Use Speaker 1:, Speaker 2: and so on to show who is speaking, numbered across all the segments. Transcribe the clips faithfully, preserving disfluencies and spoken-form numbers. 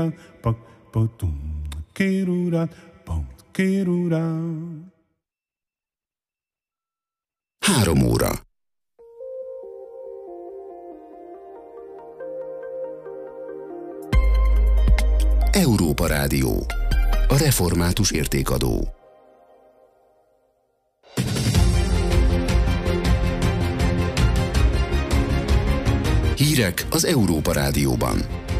Speaker 1: kirurán, pak, patum, kirurán, pam, kirurán.
Speaker 2: Három óra. Európa Rádió. A református értékadó. Hírek az Európa Rádióban.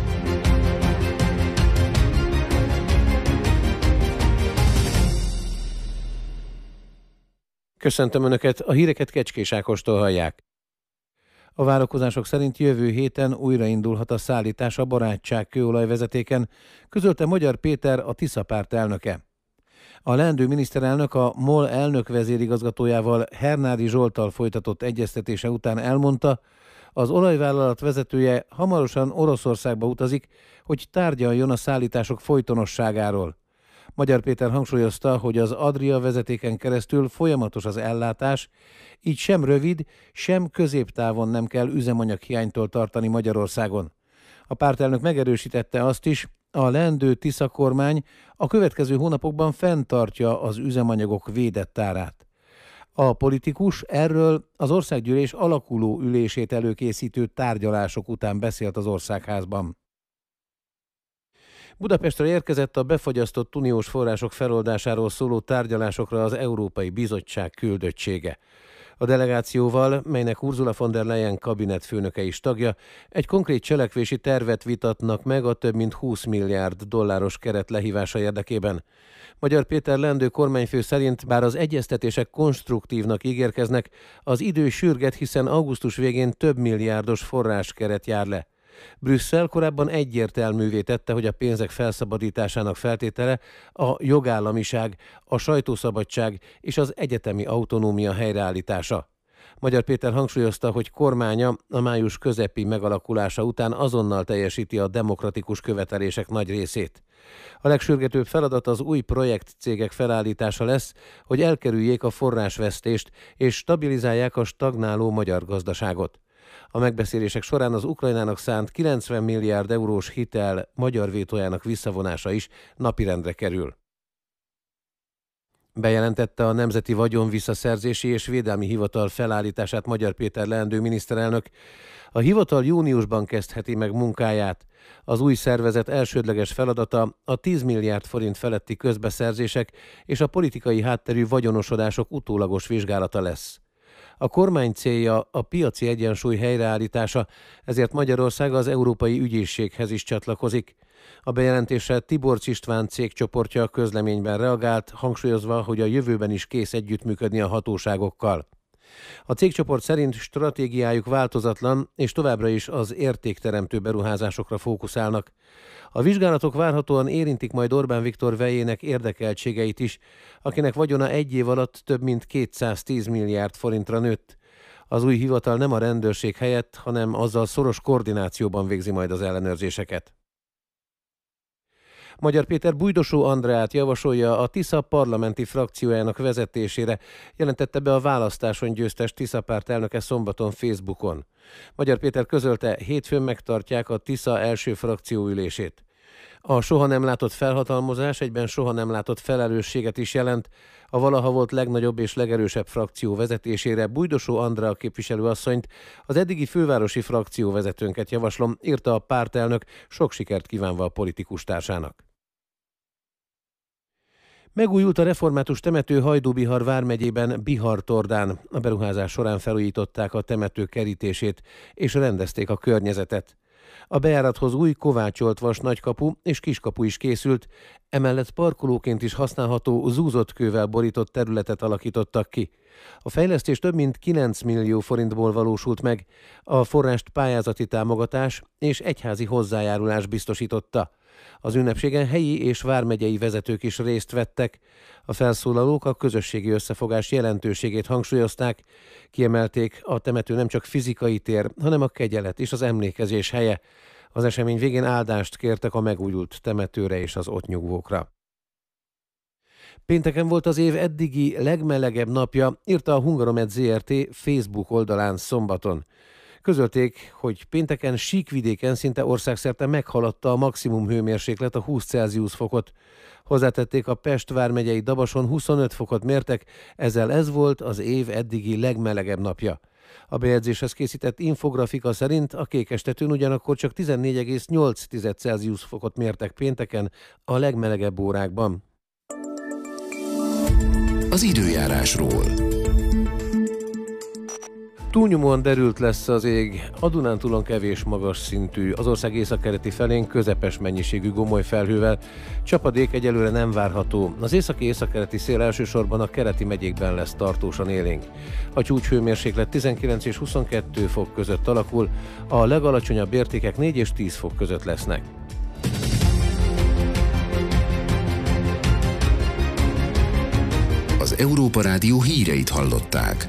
Speaker 3: Köszöntöm Önöket, a híreket Kecskés Ákostól hallják. A várakozások szerint jövő héten újraindulhat a szállítás a Barátság kőolajvezetéken, közölte Magyar Péter, a Tisza párt elnöke. A leendő miniszterelnök a MOL elnök vezérigazgatójával, Hernádi Zsolttal folytatott egyeztetése után elmondta, az olajvállalat vezetője hamarosan Oroszországba utazik, hogy tárgyaljon a szállítások folytonosságáról. Magyar Péter hangsúlyozta, hogy az Adria vezetéken keresztül folyamatos az ellátás, így sem rövid, sem középtávon nem kell üzemanyaghiánytól tartani Magyarországon. A pártelnök megerősítette azt is, a leendő Tisza kormány a következő hónapokban fenntartja az üzemanyagok védett árát. A politikus erről az országgyűlés alakuló ülését előkészítő tárgyalások után beszélt az Országházban. Budapestre érkezett a befagyasztott uniós források feloldásáról szóló tárgyalásokra az Európai Bizottság küldöttsége. A delegációval, melynek Ursula von der Leyen kabinetfőnöke is tagja, egy konkrét cselekvési tervet vitatnak meg a több mint húsz milliárd dolláros keret lehívása érdekében. Magyar Péter leendő kormányfő szerint, bár az egyeztetések konstruktívnak ígérkeznek, az idő sürget, hiszen augusztus végén több milliárdos forráskeret jár le. Brüsszel korábban egyértelművé tette, hogy a pénzek felszabadításának feltétele a jogállamiság, a sajtószabadság és az egyetemi autonómia helyreállítása. Magyar Péter hangsúlyozta, hogy kormánya a május közepi megalakulása után azonnal teljesíti a demokratikus követelések nagy részét. A legsürgetőbb feladat az új projektcégek felállítása lesz, hogy elkerüljék a forrásvesztést és stabilizálják a stagnáló magyar gazdaságot. A megbeszélések során az Ukrajnának szánt kilencven milliárd eurós hitel magyar vétójának visszavonása is napirendre kerül. Bejelentette a Nemzeti Vagyonvisszaszerzési és Védelmi Hivatal felállítását Magyar Péter leendő miniszterelnök. A hivatal júniusban kezdheti meg munkáját. Az új szervezet elsődleges feladata a tíz milliárd forint feletti közbeszerzések és a politikai hátterű vagyonosodások utólagos vizsgálata lesz. A kormány célja a piaci egyensúly helyreállítása, ezért Magyarország az Európai Ügyészséghez is csatlakozik. A bejelentésre Tiborcs István cégcsoportja közleményben reagált, hangsúlyozva, hogy a jövőben is kész együttműködni a hatóságokkal. A cégcsoport szerint stratégiájuk változatlan, és továbbra is az értékteremtő beruházásokra fókuszálnak. A vizsgálatok várhatóan érintik majd Orbán Viktor vejének érdekeltségeit is, akinek vagyona egy év alatt több mint kétszáztíz milliárd forintra nőtt. Az új hivatal nem a rendőrség helyett, hanem azzal szoros koordinációban végzi majd az ellenőrzéseket. Magyar Péter Bújdosó Andreát javasolja a Tisza parlamenti frakciójának vezetésére, jelentette be a választáson győztes Tisza párt elnöke szombaton Facebookon. Magyar Péter közölte, hétfőn megtartják a Tisza első frakcióülését. A soha nem látott felhatalmazás egyben soha nem látott felelősséget is jelent. A valaha volt legnagyobb és legerősebb frakció vezetésére Bújdosó Andrea képviselőasszonyt, az eddigi fővárosi frakcióvezetőnket javaslom, írta a pártelnök, sok sikert kívánva a politikus társának. Megújult a református temető Hajdú-Bihar vármegyében Bihar-Tordán. A beruházás során felújították a temető kerítését és rendezték a környezetet. A bejárathoz új kovácsolt vas nagykapu és kiskapu is készült, emellett parkolóként is használható zúzott kővel borított területet alakítottak ki. A fejlesztés több mint kilenc millió forintból valósult meg, a forrást pályázati támogatás és egyházi hozzájárulás biztosította. Az ünnepségen helyi és vármegyei vezetők is részt vettek. A felszólalók a közösségi összefogás jelentőségét hangsúlyozták, kiemelték, a temető nem csak fizikai tér, hanem a kegyelet és az emlékezés helye. Az esemény végén áldást kértek a megújult temetőre és az ott nyugvókra. Pénteken volt az év eddigi legmelegebb napja, írta a Hungaromed zé er té Facebook oldalán szombaton. Közölték, hogy pénteken síkvidéken szinte országszerte meghaladta a maximum hőmérséklet a húsz Celsius fokot. Hozzátették, a Pest vármegyei Dabason huszonöt fokot mértek, ezzel ez volt az év eddigi legmelegebb napja. A bejegyzéshez készített infografika szerint a Kékestetőn ugyanakkor csak tizennégy egész nyolc Celsius fokot mértek pénteken a legmelegebb órákban.
Speaker 2: Az időjárásról.
Speaker 3: Túlnyomóan derült lesz az ég, a Dunántúlon kevés magas szintű, az ország északkeleti felén közepes mennyiségű gomoly felhővel. Csapadék egyelőre nem várható. Az északi északkeleti szél elsősorban a keleti megyékben lesz tartósan élénk. A csúcshőmérséklet tizenkilenc és huszonkettő fok között alakul, a legalacsonyabb értékek négy és tíz fok között lesznek.
Speaker 2: Az Európa Rádió híreit hallották.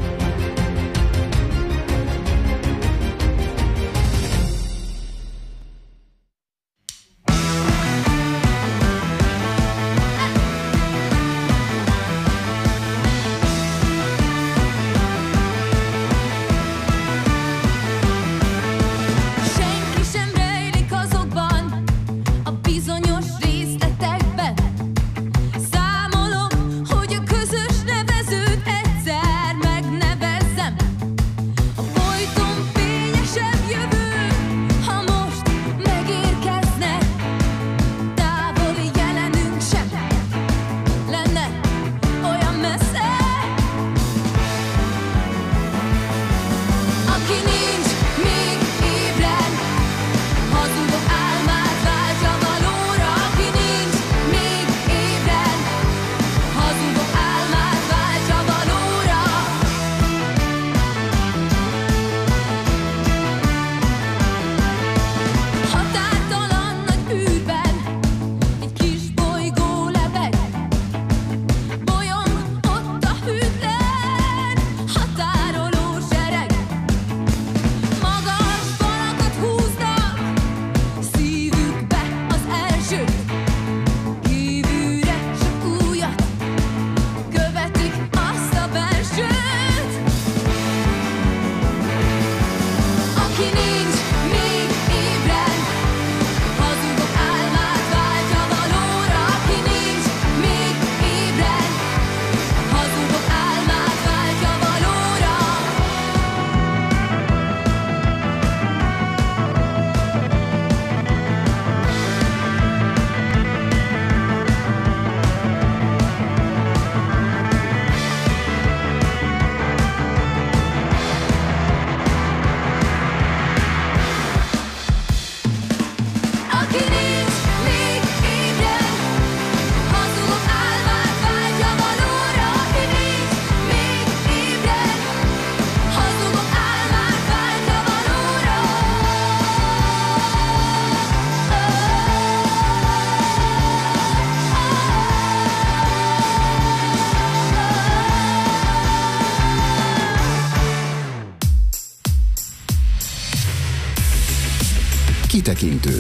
Speaker 2: Kitekintő.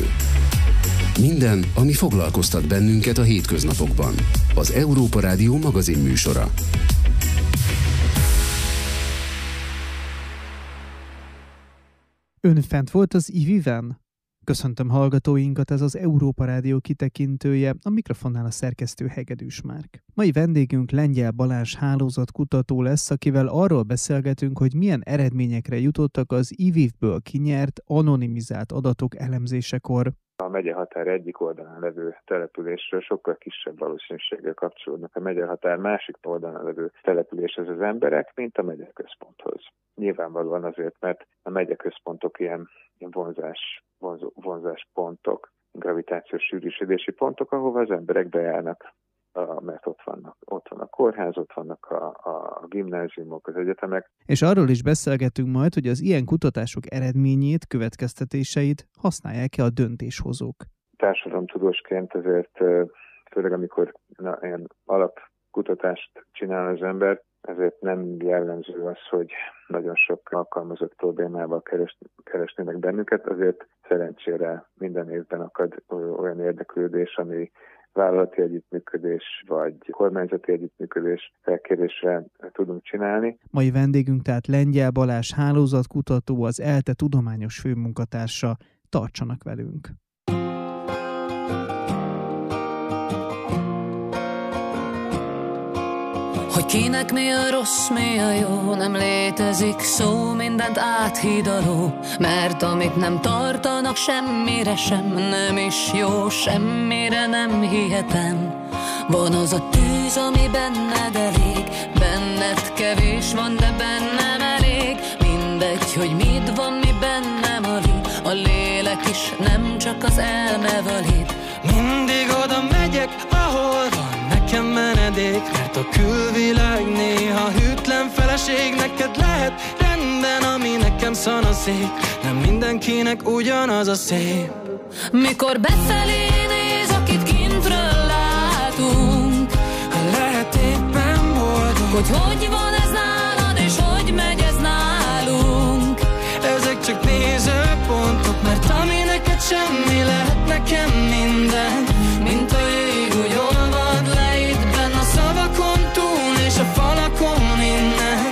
Speaker 2: Minden, ami foglalkoztat bennünket a hétköznapokban. Az Európa Rádió magazinműsora.
Speaker 4: Ön fent volt az i vé-ben? Köszöntöm hallgatóinkat, ez az Európa Rádió kitekintője, a mikrofonnál a szerkesztő Hegedűs Márk. Mai vendégünk Lengyel Balázs hálózatkutató lesz, akivel arról beszélgetünk, hogy milyen eredményekre jutottak az i vé-ből kinyert, anonimizált adatok elemzésekor.
Speaker 5: A megyehatár egyik oldalán levő településről sokkal kisebb valószínűséggel kapcsolódnak a megyehatár másik oldalán levő településhez az emberek, mint a megyeközponthoz. Nyilvánvalóan azért, mert a megyeközpontok ilyen, ilyen vonzás, vonzó, vonzáspontok, gravitációs sűrűsödési pontok, ahova az emberek bejárnak, mert ott vannak, ott van a kórház, ott vannak a, a gimnáziumok, az egyetemek.
Speaker 4: És arról is beszélgetünk majd, hogy az ilyen kutatások eredményét, következtetéseit használják-e a döntéshozók.
Speaker 5: Társadalomtudósként azért, főleg amikor na, ilyen alapkutatást csinál az ember, ezért nem jellemző az, hogy nagyon sok alkalmazott problémával keres, keresnének bennünket, azért szerencsére minden évben akad olyan érdeklődés, ami vállalati együttműködés vagy kormányzati együttműködés felkérésre tudunk csinálni.
Speaker 4: Mai vendégünk tehát Lengyel Balázs hálózatkutató, az ELTE tudományos főmunkatársa. Tartsanak velünk!
Speaker 6: Hogy kinek mi a rossz, mi a jó, nem létezik szó, mindent áthidaló, mert amit nem tartanak semmire sem, nem is jó, semmire nem hihetem. Van az a tűz, ami benned elég, benned kevés van, de bennem elég. Mindegy, hogy mit van, mi bennem alig, a lélek is nem csak az elme valid.
Speaker 7: Mindig oda megyek, ahol van nekem menedék, mert a külvilág néha hűtlen feleség. Neked lehet rendben, ami nekem szanaszék, nem mindenkinek ugyanaz a szép.
Speaker 6: Mikor befelé néz, akit kintről látunk,
Speaker 7: lehet éppen boldog,
Speaker 6: hogy hogy van ez nálad, és hogy megy ez nálunk.
Speaker 7: Ezek csak nézőpontok, mert ami neked semmi, lehet nekem minden. Mint a jég, úgy olvad le itt benn a szavakon túl, és a falakon innen.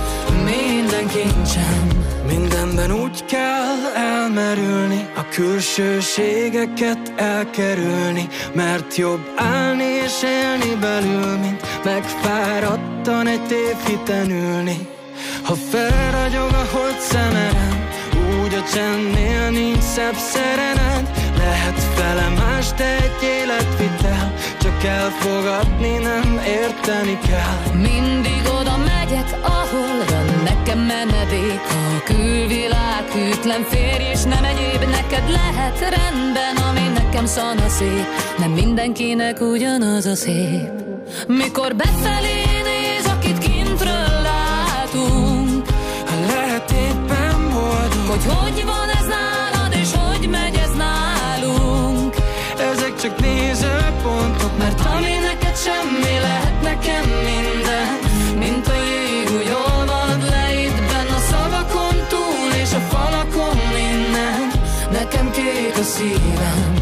Speaker 7: Minden kincsem, mindenben úgy kell elmerülni, a külsőségeket elkerülni, mert jobb állni és élni belül, mint megfáradtan egy tévhiten ülni. Ha felragyog a hold szemerem, úgy a csendnél nincs szebb szerened. Lehet fele más, de egy életvitel, csak elfogadni nem érteni kell.
Speaker 6: Mindig oda megyek, ahol van nekem menedék, ha a külvilág hűtlen férj, és nem egyéb, neked lehet rendben, ami nekem szanaszék, nem mindenkinek ugyanaz a szép. Mikor befelé néz, akit kintről látunk,
Speaker 7: lehet éppen boldog,
Speaker 6: hogy hogy van ez nálad, és hogy megy ez nálunk.
Speaker 7: Ezek csak nézőpontok, mert ami neked semmi, lehet nekem minden. Mint a jég, úgy olvad le itt benn a szavakon túl, és a falakon innen. Nekem kék a szívem.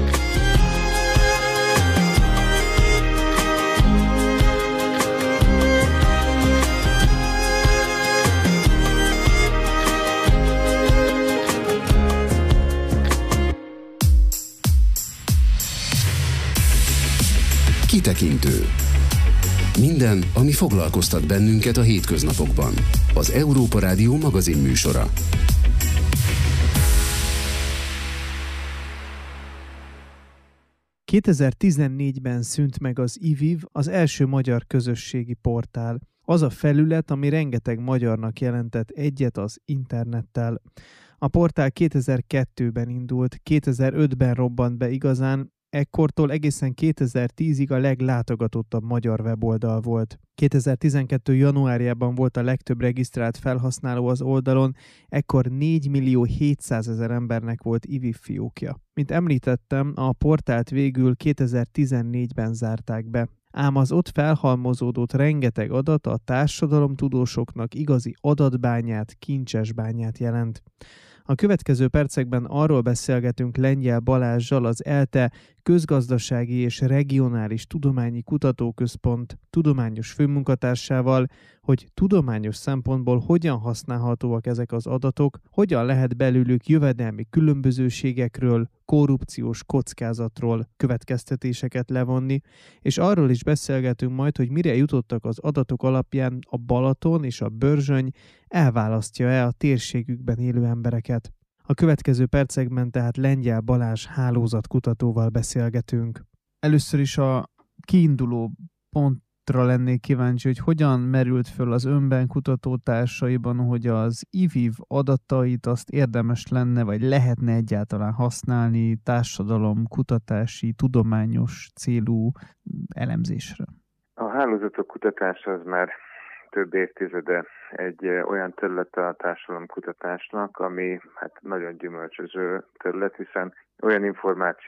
Speaker 2: Kitekintő. Minden, ami foglalkoztat bennünket a hétköznapokban. Az Európa Rádió magazin műsora.
Speaker 4: kétezer-tizennégyben szűnt meg az i vé i vé, az első magyar közösségi portál. Az a felület, ami rengeteg magyarnak jelentett egyet az internettel. A portál kétezer-kettőben indult, kétezer-ötben robbant be igazán, ekkortól egészen kétezer-tízig a leglátogatottabb magyar weboldal volt. kétezer-tizenkettő januárjában volt a legtöbb regisztrált felhasználó az oldalon, ekkor négymillió hétszázezer embernek volt i vé i vé fiókja. Mint említettem, a portált végül kétezer-tizennégyben zárták be. Ám az ott felhalmozódott rengeteg adat a társadalomtudósoknak igazi adatbányát, kincsesbányát jelent. A következő percekben arról beszélgetünk Lengyel Balázssal, az ELTE Közgazdasági és Regionális Tudományi Kutatóközpont tudományos főmunkatársával, hogy tudományos szempontból hogyan használhatóak ezek az adatok, hogyan lehet belőlük jövedelmi különbözőségekről, korrupciós kockázatról következtetéseket levonni, és arról is beszélgetünk majd, hogy mire jutottak az adatok alapján a Balaton és a Börzsöny, elválasztja-e a térségükben élő embereket. A következő percekben tehát Lengyel Balázs hálózatkutatóval beszélgetünk. Először is a kiinduló pontra lennék kíváncsi, hogy hogyan merült föl az önben kutatótársaiban, hogy az i vé i vé adatait azt érdemes lenne, vagy lehetne egyáltalán használni társadalom, kutatási, tudományos célú elemzésre.
Speaker 5: A hálózatok kutatása az már több évtizede egy olyan terület a társadalomkutatásnak, ami hát nagyon gyümölcsöző terület, hiszen olyan információk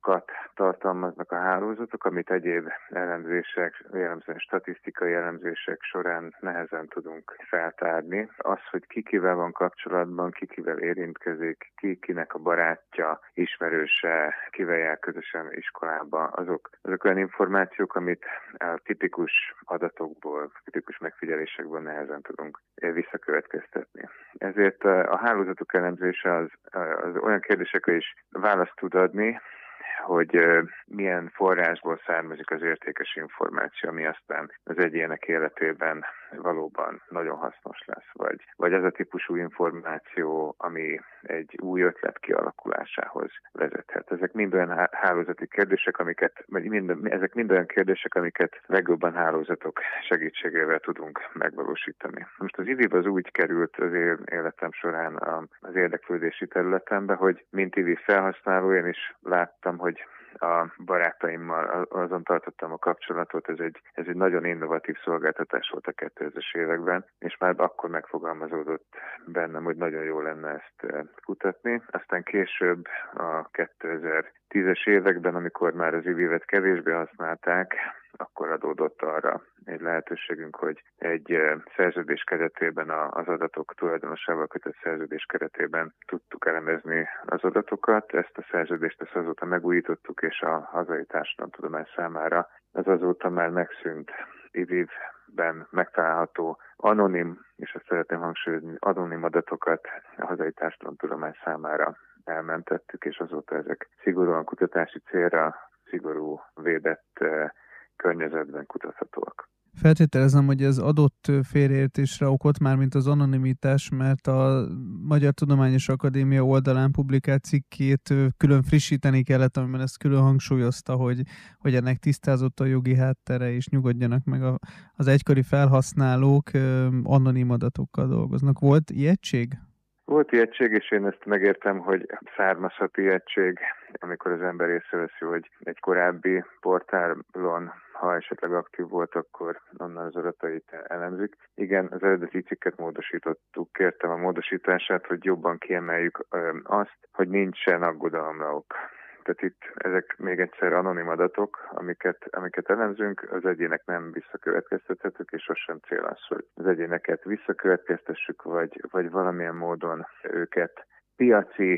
Speaker 5: adatokat tartalmaznak a hálózatok, amit egyéb elemzések, jellemzően statisztikai elemzések során nehezen tudunk feltárni. Az, hogy ki kivel van kapcsolatban, ki kivel érintkezik, ki kinek a barátja, ismerőse, kivel jár közösen iskolába, azok, azok olyan információk, amit a tipikus adatokból, tipikus megfigyelésekből nehezen tudunk visszakövetkeztetni. Ezért a hálózatok elemzése az, az olyan kérdésekre is választ tud adni, hogy milyen forrásból származik az értékes információ, ami aztán az egyének életében valóban nagyon hasznos lesz, vagy, vagy az a típusú információ, ami egy új ötlet kialakulásához vezethet. Ezek mind olyan hálózati kérdések, amiket, vagy mind, ezek mind olyan kérdések, amiket legjobban hálózatok segítségével tudunk megvalósítani. Most az i vé i az úgy került az életem során az érdeklődési területembe, hogy mint i vé i felhasználó én is láttam, hogy a barátaimmal azon tartottam a kapcsolatot, ez egy, ez egy nagyon innovatív szolgáltatás volt a kétezres években, és már akkor megfogalmazódott bennem, hogy nagyon jó lenne ezt kutatni. Aztán később a kétezer-tízes években, amikor már az i vé i-vet kevésbé használták, akkor adódott arra egy lehetőségünk, hogy egy szerződés keretében, az adatok tulajdonosával kötött szerződés keretében tudtuk elemezni az adatokat. Ezt a szerződést ezt azóta megújítottuk, és a hazai társadalomtudomány számára az azóta már megszűnt i vé i-ben megtalálható anonim, és ezt szeretném hangsúlyozni, anonim adatokat a hazai társadalomtudomány számára elmentettük, és azóta ezek szigorúan kutatási célra, szigorú védett környezetben kutathatóak.
Speaker 4: Feltételezem, hogy ez adott félreértésre okot, mármint az anonimitás, mert a Magyar Tudományos Akadémia oldalán publikált cikkét külön frissíteni kellett, amiben ezt külön hangsúlyozta, hogy, hogy ennek tisztázott a jogi háttere, és nyugodjanak meg a, az egykori felhasználók anonim adatokkal dolgoznak. Volt ijegység?
Speaker 5: Volt ijegység, és én ezt megértem, hogy származhat ijegység, amikor az ember észreveszi, hogy egy korábbi portálon, ha esetleg aktív volt, akkor onnan az adatait elemzik. Igen, az eredeti cikket módosítottuk, kértem a módosítását, hogy jobban kiemeljük azt, hogy nincsen aggodalomra ok. Tehát itt ezek még egyszer anonim adatok, amiket, amiket elemzünk, az egyének nem visszakövetkeztethetők, és sosem cél az, hogy az egyéneket visszakövetkeztessük, vagy, vagy valamilyen módon őket piaci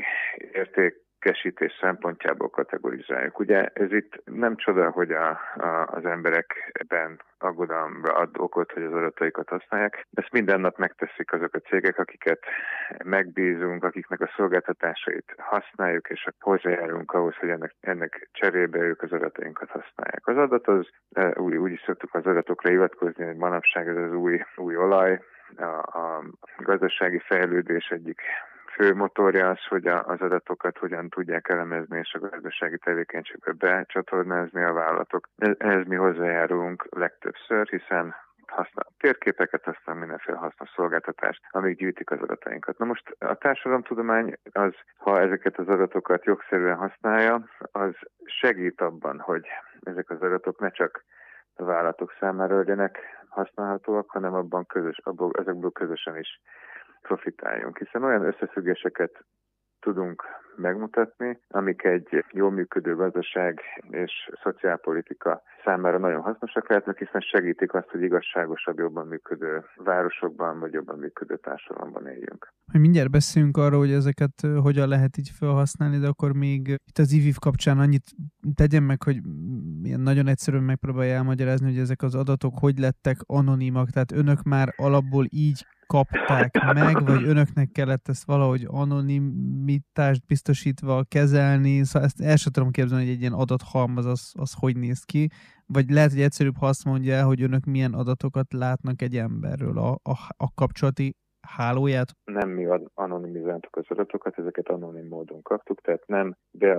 Speaker 5: értékesítés szempontjából kategorizáljuk. Ugye ez itt nem csoda, hogy a, a, az emberekben aggodalomra ad okot, hogy az adataikat használják. Ezt minden nap megteszik azok a cégek, akiket megbízunk, akiknek a szolgáltatásait használjuk, és hozzájárulunk ahhoz, hogy ennek, ennek cserébe ők az adatainkat használják. Az adat az, úgy, úgy is szoktuk az adatokra hivatkozni, hogy manapság ez az új, új olaj, a, a gazdasági fejlődés egyik fő motorja az, hogy az adatokat hogyan tudják elemezni és a gazdasági tevékenységbe becsatornázni a vállalatok. Ehhez mi hozzájárulunk legtöbbször, hiszen használ térképeket, aztán mindenféle hasznos szolgáltatást, amíg gyűjtik az adatainkat. Na most a társadalomtudomány az, ha ezeket az adatokat jogszerűen használja, az segít abban, hogy ezek az adatok ne csak a vállalatok számára legyenek használhatóak, hanem abban közös, abból, ezekből közösen is profitáljunk, hiszen olyan összefüggéseket tudunk megmutatni, amik egy jól működő gazdaság és szociálpolitika számára nagyon hasznosak lehetnek, hiszen segítik azt, hogy igazságosabb, jobban működő városokban, vagy jobban működő társadalomban éljünk.
Speaker 4: Mindjárt beszélünk arról, hogy ezeket hogyan lehet így felhasználni, de akkor még itt az i vé i kapcsán annyit tegyen meg, hogy ilyen nagyon egyszerűen megpróbálja elmagyarázni, hogy ezek az adatok hogy lettek anonimak, tehát önök már alapból így kapták meg, vagy önöknek kellett ezt valahogy anonimitást biztosítva kezelni, szóval ezt el sem tudom képzelni, hogy egy ilyen adathalmaz az, az hogy néz ki, vagy lehet, hogy egyszerűbb, ha azt mondja, hogy önök milyen adatokat látnak egy emberről, a, a, a kapcsolati hálóját?
Speaker 5: Nem mi anonimizáltuk az adatokat, ezeket anonim módon kaptuk, tehát nem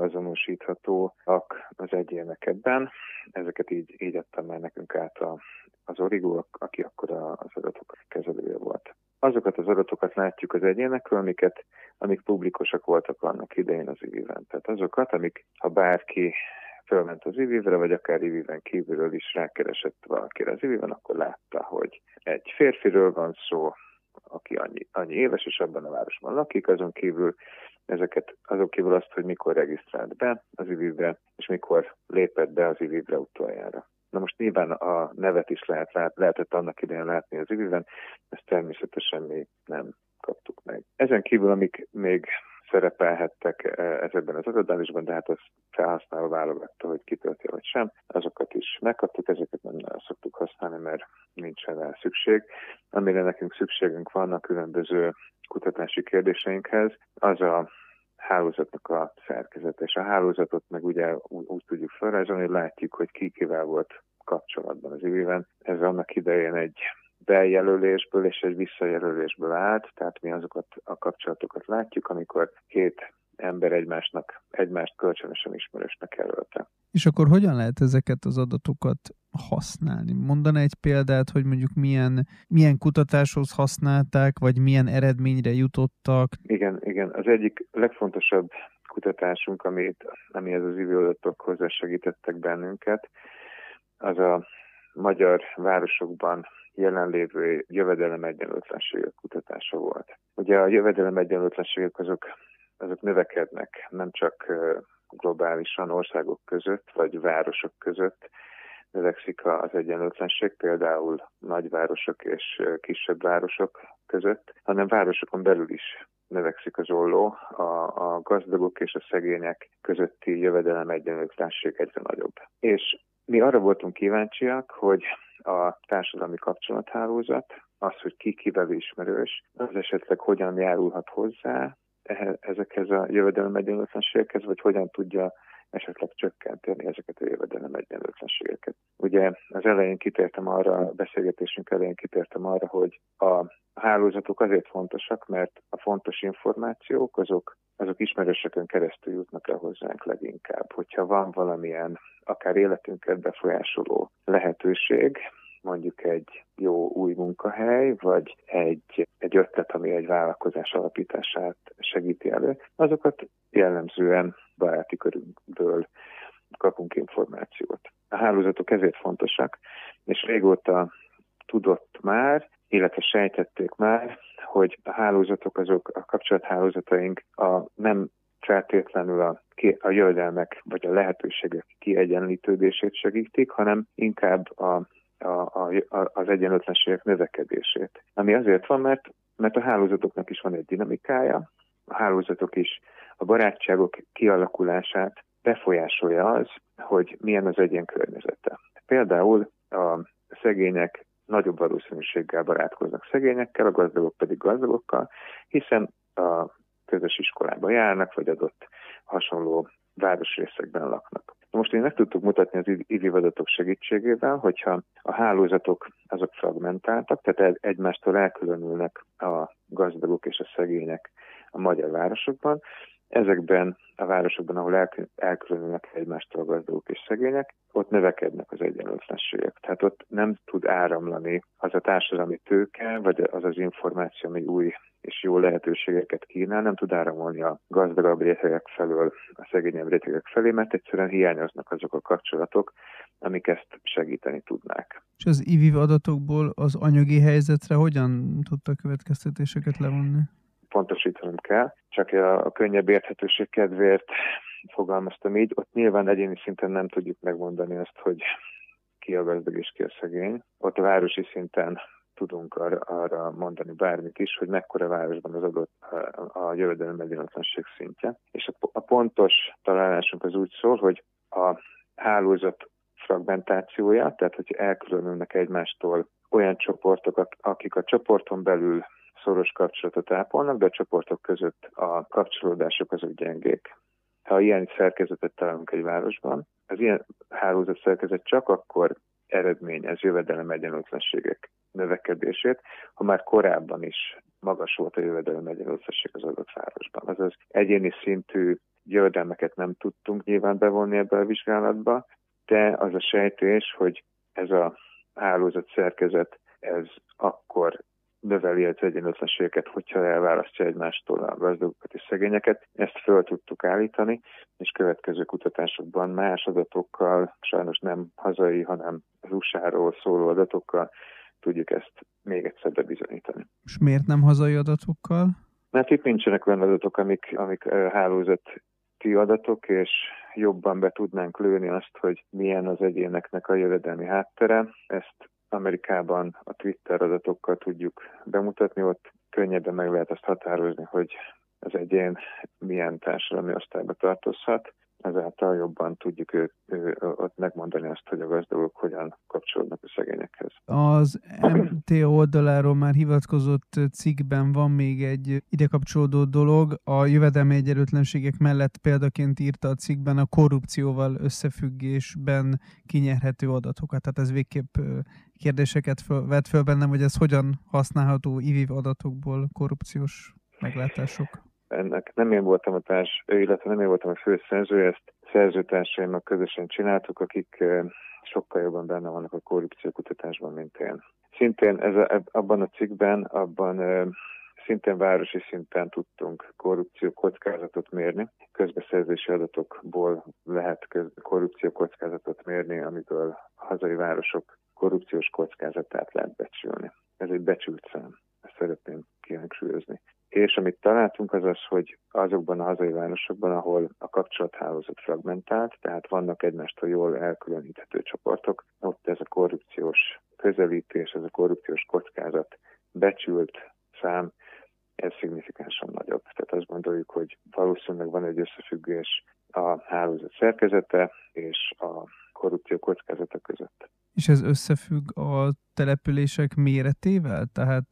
Speaker 5: beazonosíthatóak az egyének ebben. Ezeket így, így adtam már nekünk át a, az Origo, aki akkor az adatok kezelője volt. Azokat az adatokat látjuk az egyénekről, amiket, amik publikusak voltak annak idején az i vé i-ben. Tehát azokat, amik, ha bárki fölment az i vé i-re, vagy akár i vé i-ben kívülről is rákeresett valakire az i vé i-ben, akkor látta, hogy egy férfiről van szó, aki annyi, annyi éves, és abban a városban lakik, azon kívül Ezeket azon kívül azt, hogy mikor regisztrált be az i vé i-be, és mikor lépett be az i vé i-be utoljára. Na most nyilván a nevet is lehet, lehetett annak idején látni az i vé i-ben, ezt természetesen mi nem kaptuk meg. Ezen kívül, amik még szerepelhettek ezekben az adatbázisban, de hát az felhasználó válogatta, hogy kitölti vagy sem, azokat is megkaptuk, ezeket nem szoktuk használni, mert nincsen rá szükség. Amire nekünk szükségünk van a különböző kutatási kérdéseinkhez, az a hálózatnak a szerkezete, és a hálózatot meg ugye úgy, úgy tudjuk felrajzolni, hogy látjuk, hogy ki kivel volt kapcsolatban az i vé i-ben. Ez annak idején egy bejelölésből és egy visszajelölésből állt, tehát mi azokat a kapcsolatokat látjuk, amikor két ember egymásnak, egymást kölcsönösen ismerősnek jelölte.
Speaker 4: És akkor hogyan lehet ezeket az adatokat használni? Mondaná egy példát, hogy mondjuk milyen, milyen kutatáshoz használták, vagy milyen eredményre jutottak?
Speaker 5: Igen, igen. Az egyik legfontosabb kutatásunk, amit, ami ez az i vé i adatok hozzá segítettek bennünket, az a magyar városokban jelenlévő jövedelem-egyenlőtlenségek kutatása volt. Ugye a jövedelem-egyenlőtlenségek azok, azok növekednek, nem csak globálisan országok között, vagy városok között növekszik az egyenlőtlenség, például nagyvárosok és kisebb városok között, hanem városokon belül is növekszik az olló, a, a gazdagok és a szegények közötti jövedelem-egyenlőtlenség egyre nagyobb. És mi arra voltunk kíváncsiak, hogy a társadalmi kapcsolathálózat, az, hogy ki kivel ismerős, az esetleg hogyan járulhat hozzá ezekhez a jövedelem-egyenlőtlenségekhez, vagy hogyan tudja esetleg csökkenteni ezeket a jövedelem-egyenlőtlenségeket. Ugye az elején kitértem arra, a beszélgetésünk elején kitértem arra, hogy a hálózatok azért fontosak, mert a fontos információk azok, azok ismerősökön keresztül jutnak el hozzánk leginkább. Hogyha van valamilyen, akár életünket befolyásoló lehetőség, mondjuk egy jó új munkahely, vagy egy, egy ötlet, ami egy vállalkozás alapítását segíti elő, azokat jellemzően baráti körünkből kapunk információt. A hálózatok ezért fontosak, és régóta tudott már, illetve sejtették már, hogy a hálózatok, azok a kapcsolathálózataink a nem feltétlenül a, a jövedelmek vagy a lehetőségek kiegyenlítődését segítik, hanem inkább a A, a, az egyenlőtlenségek növekedését. Ami azért van, mert, mert a hálózatoknak is van egy dinamikája, a hálózatok is a barátságok kialakulását befolyásolja az, hogy milyen az egyén környezete. Például a szegények nagyobb valószínűséggel barátkoznak szegényekkel, a gazdagok pedig gazdagokkal, hiszen a közös iskolába járnak, vagy adott hasonló városrészekben laknak. Most én meg tudtuk mutatni az i vé i adatok segítségével, hogyha a hálózatok azok fragmentáltak, tehát egymástól elkülönülnek a gazdagok és a szegények a magyar városokban. Ezekben a városokban, ahol elkülönülnek egymástól a gazdagok és szegények, ott növekednek az egyenlőtlenségek. Tehát ott nem tud áramlani az a társadalmi tőke, vagy az az információ, ami új és jó lehetőségeket kínál, nem tud áramolni a gazdagabb rétegek felől a szegényebb rétegek felé, mert egyszerűen hiányoznak azok a kapcsolatok, amik ezt segíteni tudnák.
Speaker 4: És az i vé i adatokból az anyagi helyzetre hogyan tudtak következtetéseket levonni?
Speaker 5: Pontosítanom kell, csak a, a könnyebb érthetőség kedvéért fogalmaztam így. Ott nyilván egyéni szinten nem tudjuk megmondani azt, hogy ki a gazdag és ki a szegény. Ott a városi szinten tudunk arra, arra mondani bármit is, hogy mekkora városban az adott a, a jövedelem egyenlőtlenség szintje. És a, a pontos találásunk az úgy szól, hogy a hálózat fragmentációja, tehát hogy elkülönülnek egymástól olyan csoportok, akik a csoporton belül szoros kapcsolatot ápolnak, de a csoportok között a kapcsolódások azok gyengék. Ha ilyen szerkezetet találunk egy városban, az ilyen hálózat szerkezet csak akkor eredményez jövedelem egyenlőtlenségek növekedését, ha már korábban is magas volt a jövedelem egyenlőtlenség az adott városban. Azaz egyéni szintű jövedelmeket nem tudtunk nyilván bevonni ebbe a vizsgálatba, de az a sejtés, hogy ez a hálózat szerkezet, ez akkor növeli az egyenlőtlenségeket, hogyha elválasztja egymástól a gazdagokat és szegényeket. Ezt föl tudtuk állítani, és következő kutatásokban más adatokkal, sajnos nem hazai, hanem az u es á-ról szóló adatokkal tudjuk ezt még egyszer bebizonyítani.
Speaker 4: És miért nem hazai adatokkal?
Speaker 5: Mert itt nincsenek olyan adatok, amik, amik hálózati adatok, és jobban be tudnánk lőni azt, hogy milyen az egyéneknek a jövedelmi háttere. Ezt Amerikában a Twitter adatokkal tudjuk bemutatni, ott könnyebben meg lehet azt határozni, hogy az egyén milyen társadalmi osztályba tartozhat. Ezáltal jobban tudjuk ő, ő, ott megmondani azt, hogy a gazdagok hogyan kapcsolódnak a szegényekhez.
Speaker 4: Az em té oldaláról már hivatkozott cikkben van még egy ide kapcsolódó dolog. A jövedelmi egyenlőtlenségek mellett példaként írta a cikkben a korrupcióval összefüggésben kinyerhető adatokat. Tehát ez végképp kérdéseket föl, vett föl bennem, hogy ez hogyan használható i vé adatokból korrupciós meglátások.
Speaker 5: Ennek nem én voltam a társ, illetve nem én voltam a főszerzője, ezt szerzőtársaimmal közösen csináltuk, akik sokkal jobban benne vannak a korrupciókutatásban, mint én. Szintén ez a, abban a cikkben, abban szintén városi szinten tudtunk korrupció kockázatot mérni. Közbeszerzési adatokból lehet korrupció kockázatot mérni, amiből a hazai városok korrupciós kockázatát lehet becsülni. Ez egy becsült szám, ezt szeretném kihangsúlyozni. És amit találtunk az az, hogy azokban a hazai városokban, ahol a kapcsolathálózat fragmentált, tehát vannak egymástól jól elkülöníthető csoportok, ott ez a korrupciós közelítés, ez a korrupciós kockázat becsült szám, ez szignifikánsan nagyobb. Tehát azt gondoljuk, hogy valószínűleg van egy összefüggés a hálózat szerkezete és a korrupció kockázata között.
Speaker 4: És ez összefügg a települések méretével? Tehát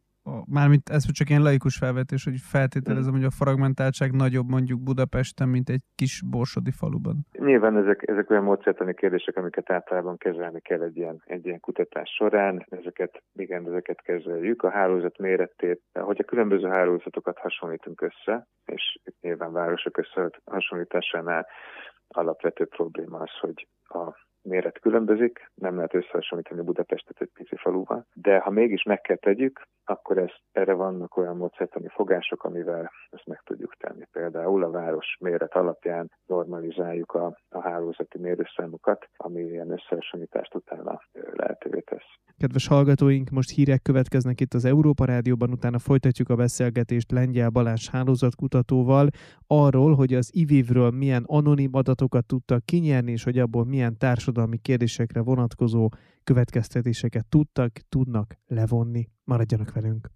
Speaker 4: mármint ez csak ilyen laikus felvetés, hogy feltételezem, hogy a fragmentáltság nagyobb mondjuk Budapesten, mint egy kis borsodi faluban. Nyilván
Speaker 5: ezek, ezek olyan módszertani kérdések, amiket általában kezelni kell egy ilyen, egy ilyen kutatás során. Ezeket, igen, ezeket kezeljük. A hálózat méretét, hogy a különböző hálózatokat hasonlítunk össze, és nyilván városok összehasonlításánál alapvető probléma az, hogy a méret különbözik, nem lehet összehasonlítani Budapestet egy pici faluval, de ha mégis meg kell tegyük, akkor ez, erre vannak olyan módszertani fogások, amivel ezt meg tudjuk tenni. Például a város méret alapján normalizáljuk a, a hálózati mérőszámokat, ami ilyen összehasonlítást utána lehetővé tesz.
Speaker 4: Kedves hallgatóink, most hírek következnek itt az Európa Rádióban, utána folytatjuk a beszélgetést Lengyel Balázs hálózatkutatóval arról, hogy az i vé vé-ről milyen anonim adatokat tudtak kinyerni, és hogy abból milyen társadalmi kérdésekre vonatkozó következtetéseket tudtak, tudnak levonni. Maradjanak velünk!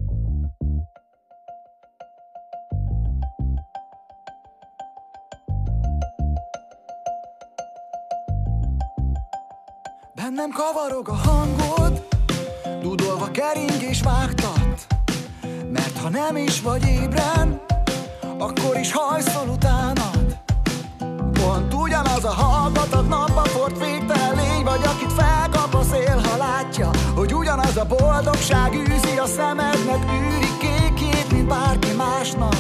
Speaker 8: Bennem kavarog a hangod, dudolva kering és vágtat, mert ha nem is vagy ébren, akkor is hajszol utánad. Pont ugyanaz a hallgatag napba fort végtelen lény vagy, akit felkap a szél, ha látja, hogy ugyanaz a boldogság űzi a szemednek űri kékét, mint bárki másnak.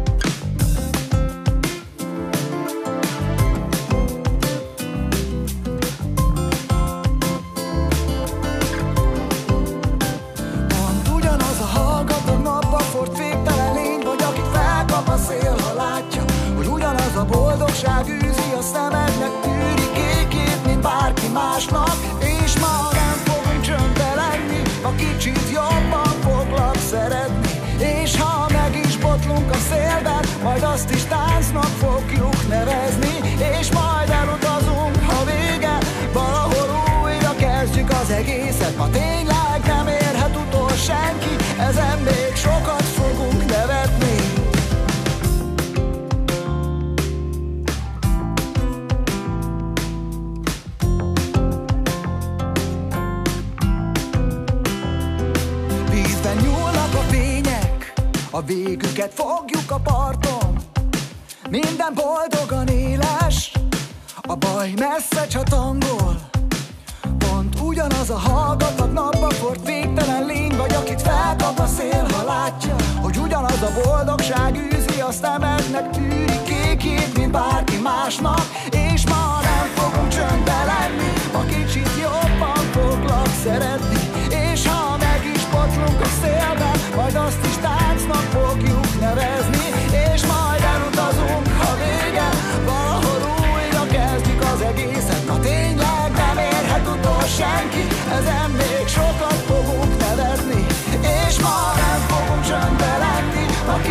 Speaker 8: Pont ugyanaz a hallgatag napba fort végtelen lény vagy, akit felkap a szél, ha látja, hogy ugyanaz a boldogság űzi a szemednek űri kékét, mint bárki másnak. És ma nem fogunk csöndbe lenni, ha kicsit jobban foglak szeretni. És ha meg is botlunk a szélben, majd azt is táncnak fogjuk nevezni. És majd elutazunk, ha vége, valahol újra kezdjük az egészet. Ma tényleg nem érhet utol senki, ezen még sokat fogunk nevetni. A végüket fogjuk a parton, minden boldogan éles, a baj messze csatangol. Pont ugyanaz a hallgatag napba fort végtelen lény vagy, akit felkap a szél, ha látja, hogy ugyanaz a boldogság űzi a szemednek űri kékét, mint bárki másnak. És ma nem fogunk csöndbe lenni, ha kicsit jobban foglak szeretni. És ha meg is botlunk a szélben, majd azt is táncnak fogjuk nevezni. És majd elutazunk, ha vége, valahol újra kezdjük az egészet. Ma tényleg nem érhet utol senki, ezen még sokat fogunk nevetni. És ma nem fogunk csöndbe lenni, ha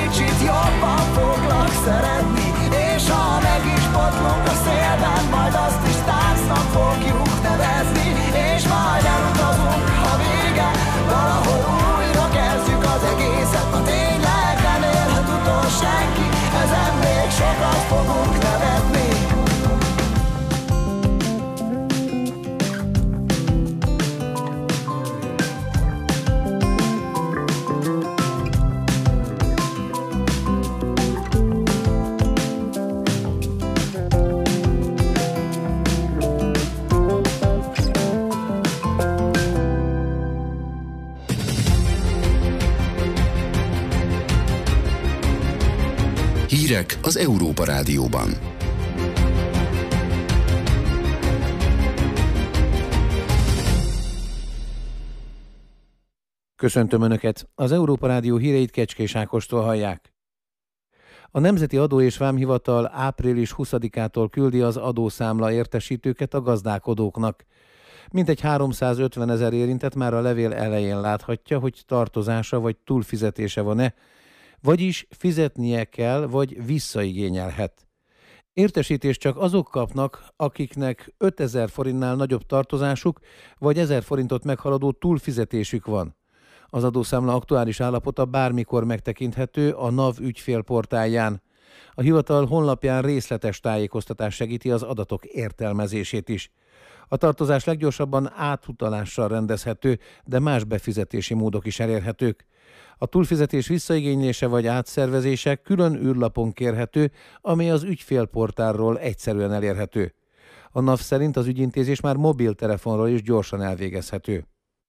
Speaker 8: szeretni, és ha meg is botlunk a szélben, majd azt is táncnak fogjuk nevezni, és majd elutazunk, ha vége, valahol újra kezdjük az egészet. Ha tényleg nem élhet utol senki, ezen még sokat fogunk nevetni.
Speaker 2: Hírek az Európa Rádióban.
Speaker 3: Köszöntöm Önöket! Az Európa Rádió híreit Kecskés Ákostól hallják. A Nemzeti Adó és Vámhivatal április huszadikától küldi az adószámla értesítőket a gazdálkodóknak. Mintegy háromszázötven ezer érintett már a levél elején láthatja, hogy tartozása vagy túlfizetése van-e, vagyis fizetnie kell, vagy visszaigényelhet. Értesítést csak azok kapnak, akiknek ötezer forintnál nagyobb tartozásuk, vagy ezer forintot meghaladó túlfizetésük van. Az adószámla aktuális állapota bármikor megtekinthető a NAV ügyfélportálján. A hivatal honlapján részletes tájékoztatás segíti az adatok értelmezését is. A tartozás leggyorsabban átutalással rendezhető, de más befizetési módok is elérhetők. A túlfizetés visszaigénylése vagy átszervezése külön űrlapon kérhető, amely az ügyfélportálról egyszerűen elérhető. A NAV szerint az ügyintézés már mobiltelefonról is gyorsan elvégezhető.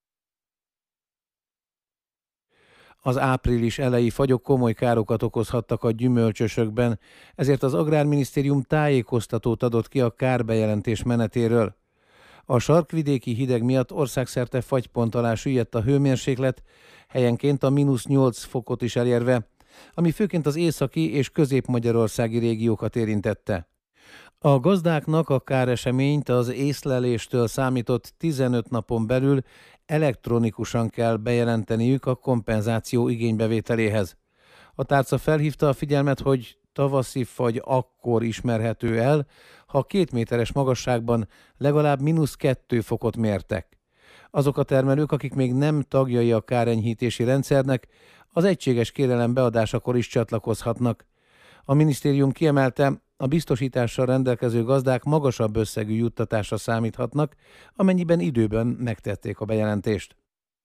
Speaker 3: Az április elejé fagyok komoly károkat okozhattak a gyümölcsösökben, ezért az Agrárminisztérium tájékoztatót adott ki a kárbejelentés menetéről. A sarkvidéki hideg miatt országszerte fagypont alá süllyedt a hőmérséklet, helyenként a mínusz nyolc fokot is elérve, ami főként az északi és közép-magyarországi régiókat érintette. A gazdáknak a káreseményt az észleléstől számított tizenöt napon belül elektronikusan kell bejelenteniük a kompenzáció igénybevételéhez. A tárca felhívta a figyelmet, hogy tavaszi fagy akkor ismerhető el, ha két méteres magasságban legalább mínusz kettő fokot mértek. Azok a termelők, akik még nem tagjai a kárenyhítési rendszernek, az egységes kérelem beadásakor is csatlakozhatnak. A minisztérium kiemelte, a biztosítással rendelkező gazdák magasabb összegű juttatásra számíthatnak, amennyiben időben megtették a bejelentést.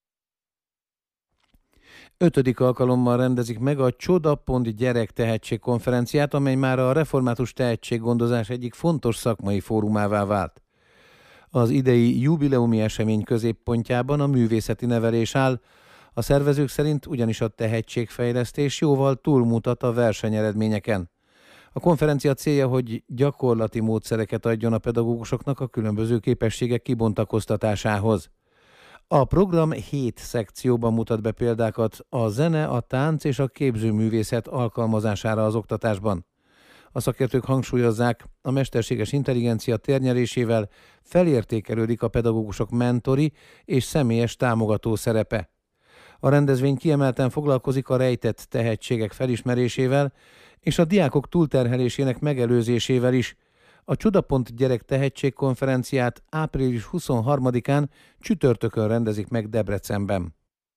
Speaker 3: Ötödik alkalommal rendezik meg a Csodapont Gyerek Tehetségkonferenciát, amely már a református tehetséggondozás egyik fontos szakmai fórumává vált. Az idei jubileumi esemény középpontjában a művészeti nevelés áll, a szervezők szerint ugyanis a tehetségfejlesztés jóval túlmutat a versenyeredményeken. A konferencia célja, hogy gyakorlati módszereket adjon a pedagógusoknak a különböző képességek kibontakoztatásához. A program hét szekcióban mutat be példákat a zene, a tánc és a képzőművészet alkalmazására az oktatásban. A szakértők hangsúlyozzák, a mesterséges intelligencia térnyerésével felértékelődik a pedagógusok mentori és személyes támogató szerepe. A rendezvény kiemelten foglalkozik a rejtett tehetségek felismerésével és a diákok túlterhelésének megelőzésével is. A Csodapont Gyerek Tehetségkonferenciát április huszonharmadikán csütörtökön rendezik meg Debrecenben.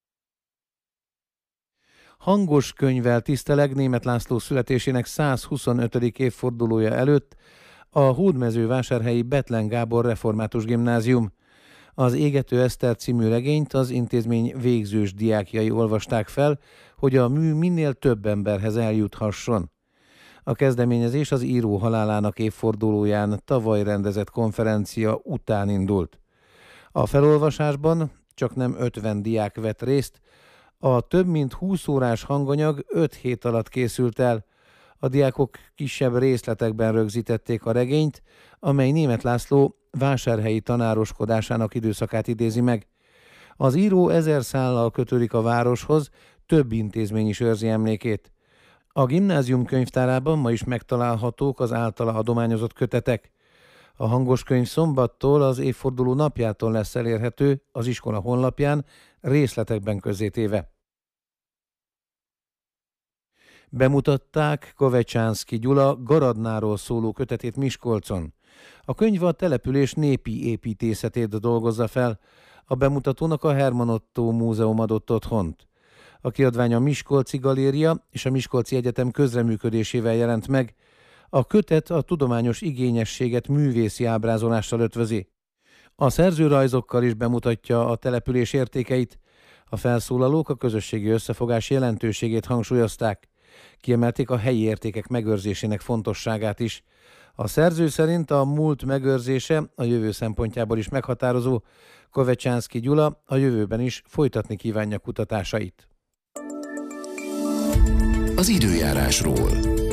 Speaker 3: Hangos könyvvel tiszteleg Németh László születésének százhuszonötödik évfordulója előtt a hódmezővásárhelyi Bethlen Gábor Református Gimnázium. Az Égető Eszter című regényt az intézmény végzős diákjai olvasták fel, hogy a mű minél több emberhez eljuthasson. A kezdeményezés az író halálának évfordulóján tavaly rendezett konferencia után indult. A felolvasásban csaknem ötven diák vett részt, a több mint húsz órás hanganyag öt hét alatt készült el. A diákok kisebb részletekben rögzítették a regényt, amely Németh László vásárhelyi tanároskodásának időszakát idézi meg. Az író ezer szállal kötődik a városhoz, több intézmény is őrzi emlékét. A gimnázium könyvtárában ma is megtalálhatók az általa adományozott kötetek. A hangos könyv szombattól, az évforduló napjától lesz elérhető az iskola honlapján, részletekben közzétéve. Bemutatták Kovecsánszky Gyula Garadnáról szóló kötetét Miskolcon. A könyv a település népi építészetét dolgozza fel, a bemutatónak a Herman Otto Múzeum adott otthont. A kiadvány a Miskolci Galéria és a Miskolci Egyetem közreműködésével jelent meg. A kötet a tudományos igényességet művészi ábrázolással ötvözi. A szerző rajzokkal is bemutatja a település értékeit. A felszólalók a közösségi összefogás jelentőségét hangsúlyozták. Kiemelték a helyi értékek megőrzésének fontosságát is. A szerző szerint a múlt megőrzése a jövő szempontjából is meghatározó. Kovecsánszky Gyula a jövőben is folytatni kívánja kutatásait.
Speaker 2: Az időjárásról.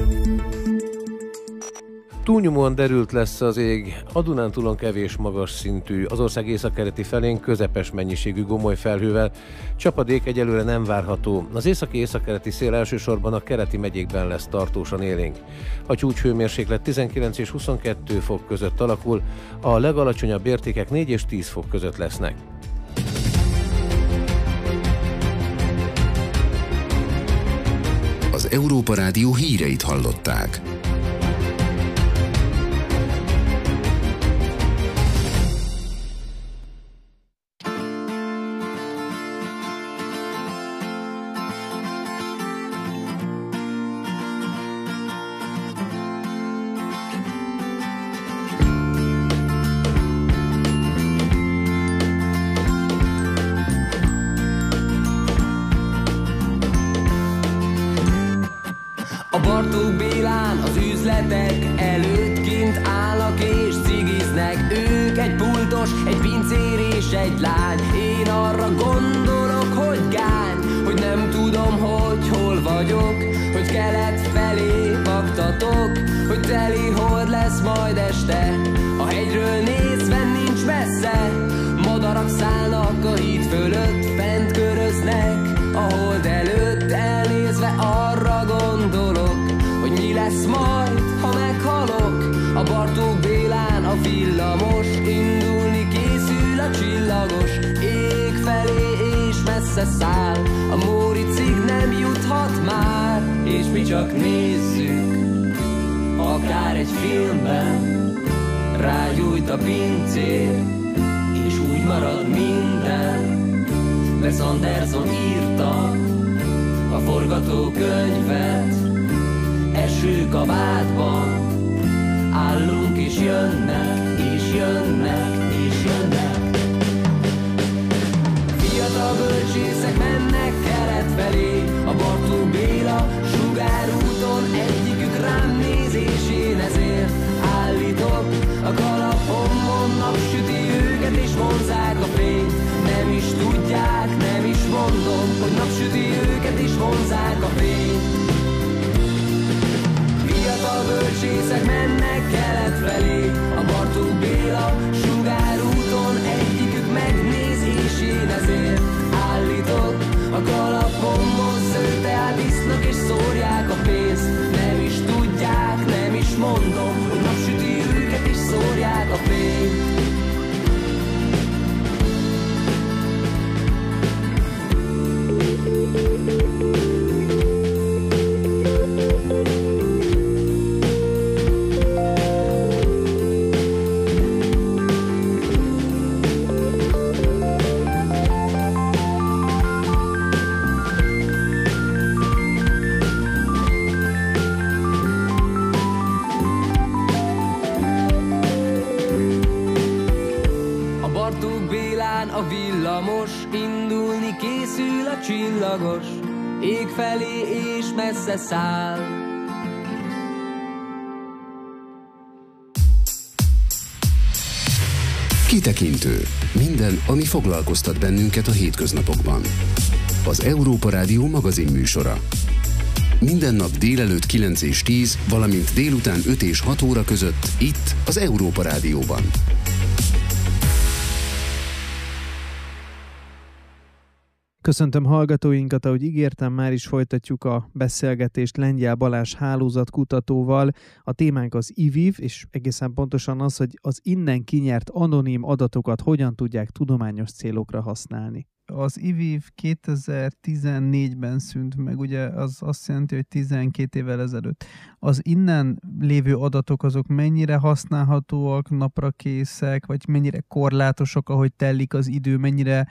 Speaker 3: Túlnyomóan derült lesz az ég, a Dunántúlon kevés magas szintű, az ország északkeleti felén közepes mennyiségű gomoly felhővel, csapadék egyelőre nem várható. Az északi északkeleti szél elsősorban a keleti megyékben lesz tartósan élénk. A csúcshőmérséklet tizenkilenc és huszonkettő fok között alakul, a legalacsonyabb értékek négy és tíz fok között lesznek.
Speaker 2: Az Európa Rádió híreit hallották.
Speaker 9: Bartók Bélán az üzletek előtt kint állnak és cigiznek. Ők egy pultos, egy pincér és egy lány. Én arra gondolok, hogy gány, hogy nem tudom, hogy hol vagyok, hogy kelet felé baktatok, hogy teli hold lesz majd este. A hegyről nézve nincs messze, madarak szállnak a híd fölött, fent köröznek a hold előtt. Elnézve arra gondolok, hogy mi lesz majd, ha meghalok. A Bartók Bélán a villamos, indulni készül a csillagos ég felé, és messze száll. A Móricig nem juthat már, és mi csak nézzük, akár egy filmben. Rágyújt a pincér, és úgy marad minden. Wes Anderson írta a forgatókönyvet. Esőkabátban állunk és jönnek, és jönnek, és jönnek. Fiatal bölcsészek mennek kelet felé, a Bartók Béla sugárúton, egyikük rám néz, és én ezért állítok. A kalapomon napsüti őket, és vonzák a fényt. Nem is tudják, nem is mondom, hogy napsüti őket, és vonzák a fényt. Fiatal bölcsészek mennek kelet felé, a Bartók Béla sugárúton, egyikük megnéz, és én ezért állítok. A kalapomon szőrteát isznak, és szórják a pénzt. Nem is tudják, nem is mondom, hogy napsüti őket, és szórják a fényt. A villamos, indulni készül a csillagos ég felé, és messze száll.
Speaker 2: Kitekintő. Minden, ami foglalkoztat bennünket a hétköznapokban. Az Európa Rádió magazin műsora. Minden nap délelőtt kilenc és tíz, valamint délután öt és hat óra között itt az Európa Rádióban.
Speaker 4: Köszöntöm hallgatóinkat, ahogy ígértem, már is folytatjuk a beszélgetést Lengyel Balázs hálózatkutatóval. A témánk az i vé i vé, és egészen pontosan az, hogy az innen kinyert anonim adatokat hogyan tudják tudományos célokra használni. az i vé i vé kétezer-tizennégyben szűnt meg, ugye az azt jelenti, hogy tizenkét évvel ezelőtt. Az innen lévő adatok azok mennyire használhatóak, naprakészek, vagy mennyire korlátosak, ahogy telik az idő, mennyire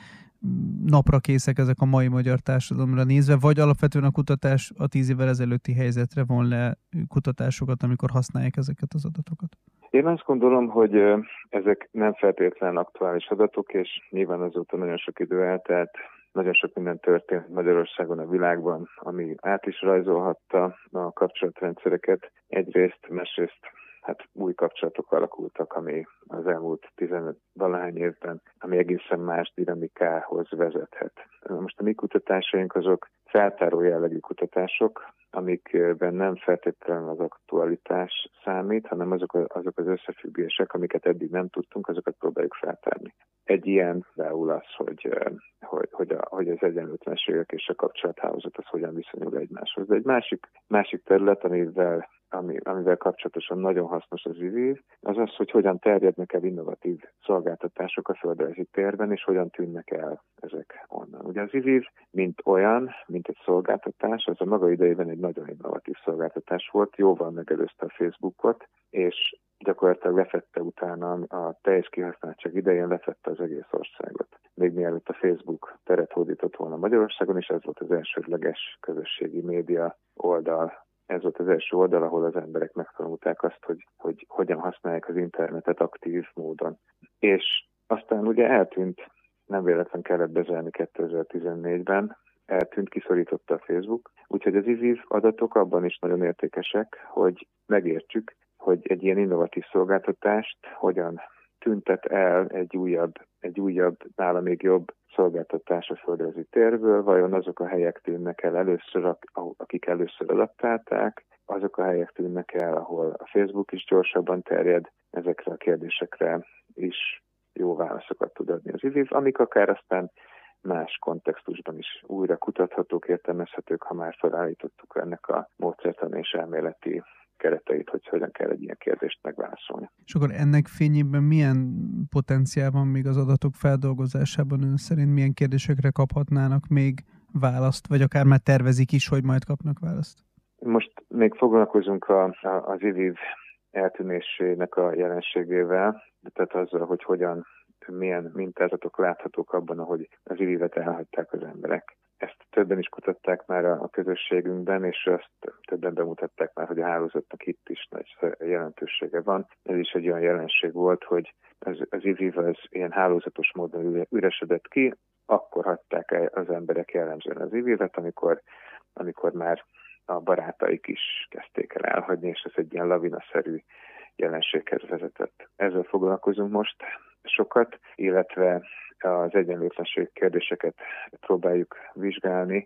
Speaker 4: napra készek ezek a mai magyar társadalomra nézve, vagy alapvetően a kutatás a tíz évvel ezelőtti helyzetre von le kutatásokat, amikor használják ezeket az adatokat?
Speaker 5: Én azt gondolom, hogy ezek nem feltétlenül aktuális adatok, és nyilván azóta nagyon sok idő eltelt, nagyon sok minden történt Magyarországon, a világban, ami át is rajzolhatta a kapcsolatrendszereket. Egyrészt, másrészt hát új kapcsolatok alakultak, ami az elmúlt tizenöt valahány évben, ami egészen más dinamikához vezethet. Most a mi kutatásaink azok feltáró jellegű kutatások, amikben nem feltétlenül az aktualitás számít, hanem azok, azok az összefüggések, amiket eddig nem tudtunk, azokat próbáljuk feltárni. Egy ilyen például az, hogy, hogy, hogy, a, hogy az egyenlőtlenségek és a kapcsolathálózat az hogyan viszonyul egymáshoz. De egy másik, másik terület, amivel Ami, amivel kapcsolatosan nagyon hasznos az i vé i vé, az az, hogy hogyan terjednek el innovatív szolgáltatások a földrajzi térben, és hogyan tűnnek el ezek onnan. Ugye az i vé i vé, mint olyan, mint egy szolgáltatás, az a maga idejében egy nagyon innovatív szolgáltatás volt, jóval megelőzte a Facebookot, és gyakorlatilag lefette utána a teljes kihasználtság idején lefette az egész országot. Még mielőtt a Facebook teret hódított volna Magyarországon, és ez volt az elsődleges közösségi média oldal. Ez volt az első oldal, ahol az emberek megtanulták azt, hogy, hogy hogyan használják az internetet aktív módon. És aztán ugye eltűnt, nem véletlen kellett bezárni kétezer-tizennégyben, eltűnt, kiszorította a Facebook. Úgyhogy az i vé i vé adatok abban is nagyon értékesek, hogy megértsük, hogy egy ilyen innovatív szolgáltatást hogyan tüntet el egy újabb, egy újabb, nála még jobb szolgáltatás a földrajzi térből, vajon azok a helyek tűnnek el először, akik először adaptálták, azok a helyek tűnnek el, ahol a Facebook is gyorsabban terjed, ezekre a kérdésekre is jó válaszokat tud adni az i vé i vé, amik akár aztán más kontextusban is újra kutathatók, értelmezhetők, ha már felállítottuk ennek a módszertani és elméleti kereteit, hogy hogyan kell egy ilyen kérdést megválaszolni.
Speaker 4: És akkor ennek fényében milyen potenciál van még az adatok feldolgozásában ön szerint? Milyen kérdésekre kaphatnának még választ, vagy akár már tervezik is, hogy majd kapnak választ?
Speaker 5: Most még foglalkozunk a, a, az i vé i vé eltűnésének a jelenségével, tehát azzal, hogy hogyan, milyen mintázatok láthatók abban, ahogy az i vé i vé-t elhagyták az emberek. Ezt többen is kutatták már a közösségünkben, és azt többen bemutatták már, hogy a hálózatnak itt is nagy jelentősége van. Ez is egy olyan jelenség volt, hogy az, az i vé i vé az ilyen hálózatos módon üresedett ki, akkor hagyták el az emberek jellemzően az i vé i vé-t, amikor, amikor már a barátaik is kezdték el elhagyni, és ez egy ilyen lavinaszerű jelenséghez vezetett. Ezzel foglalkozunk most sokat, illetve az egyenlőtlenség kérdéseket próbáljuk vizsgálni,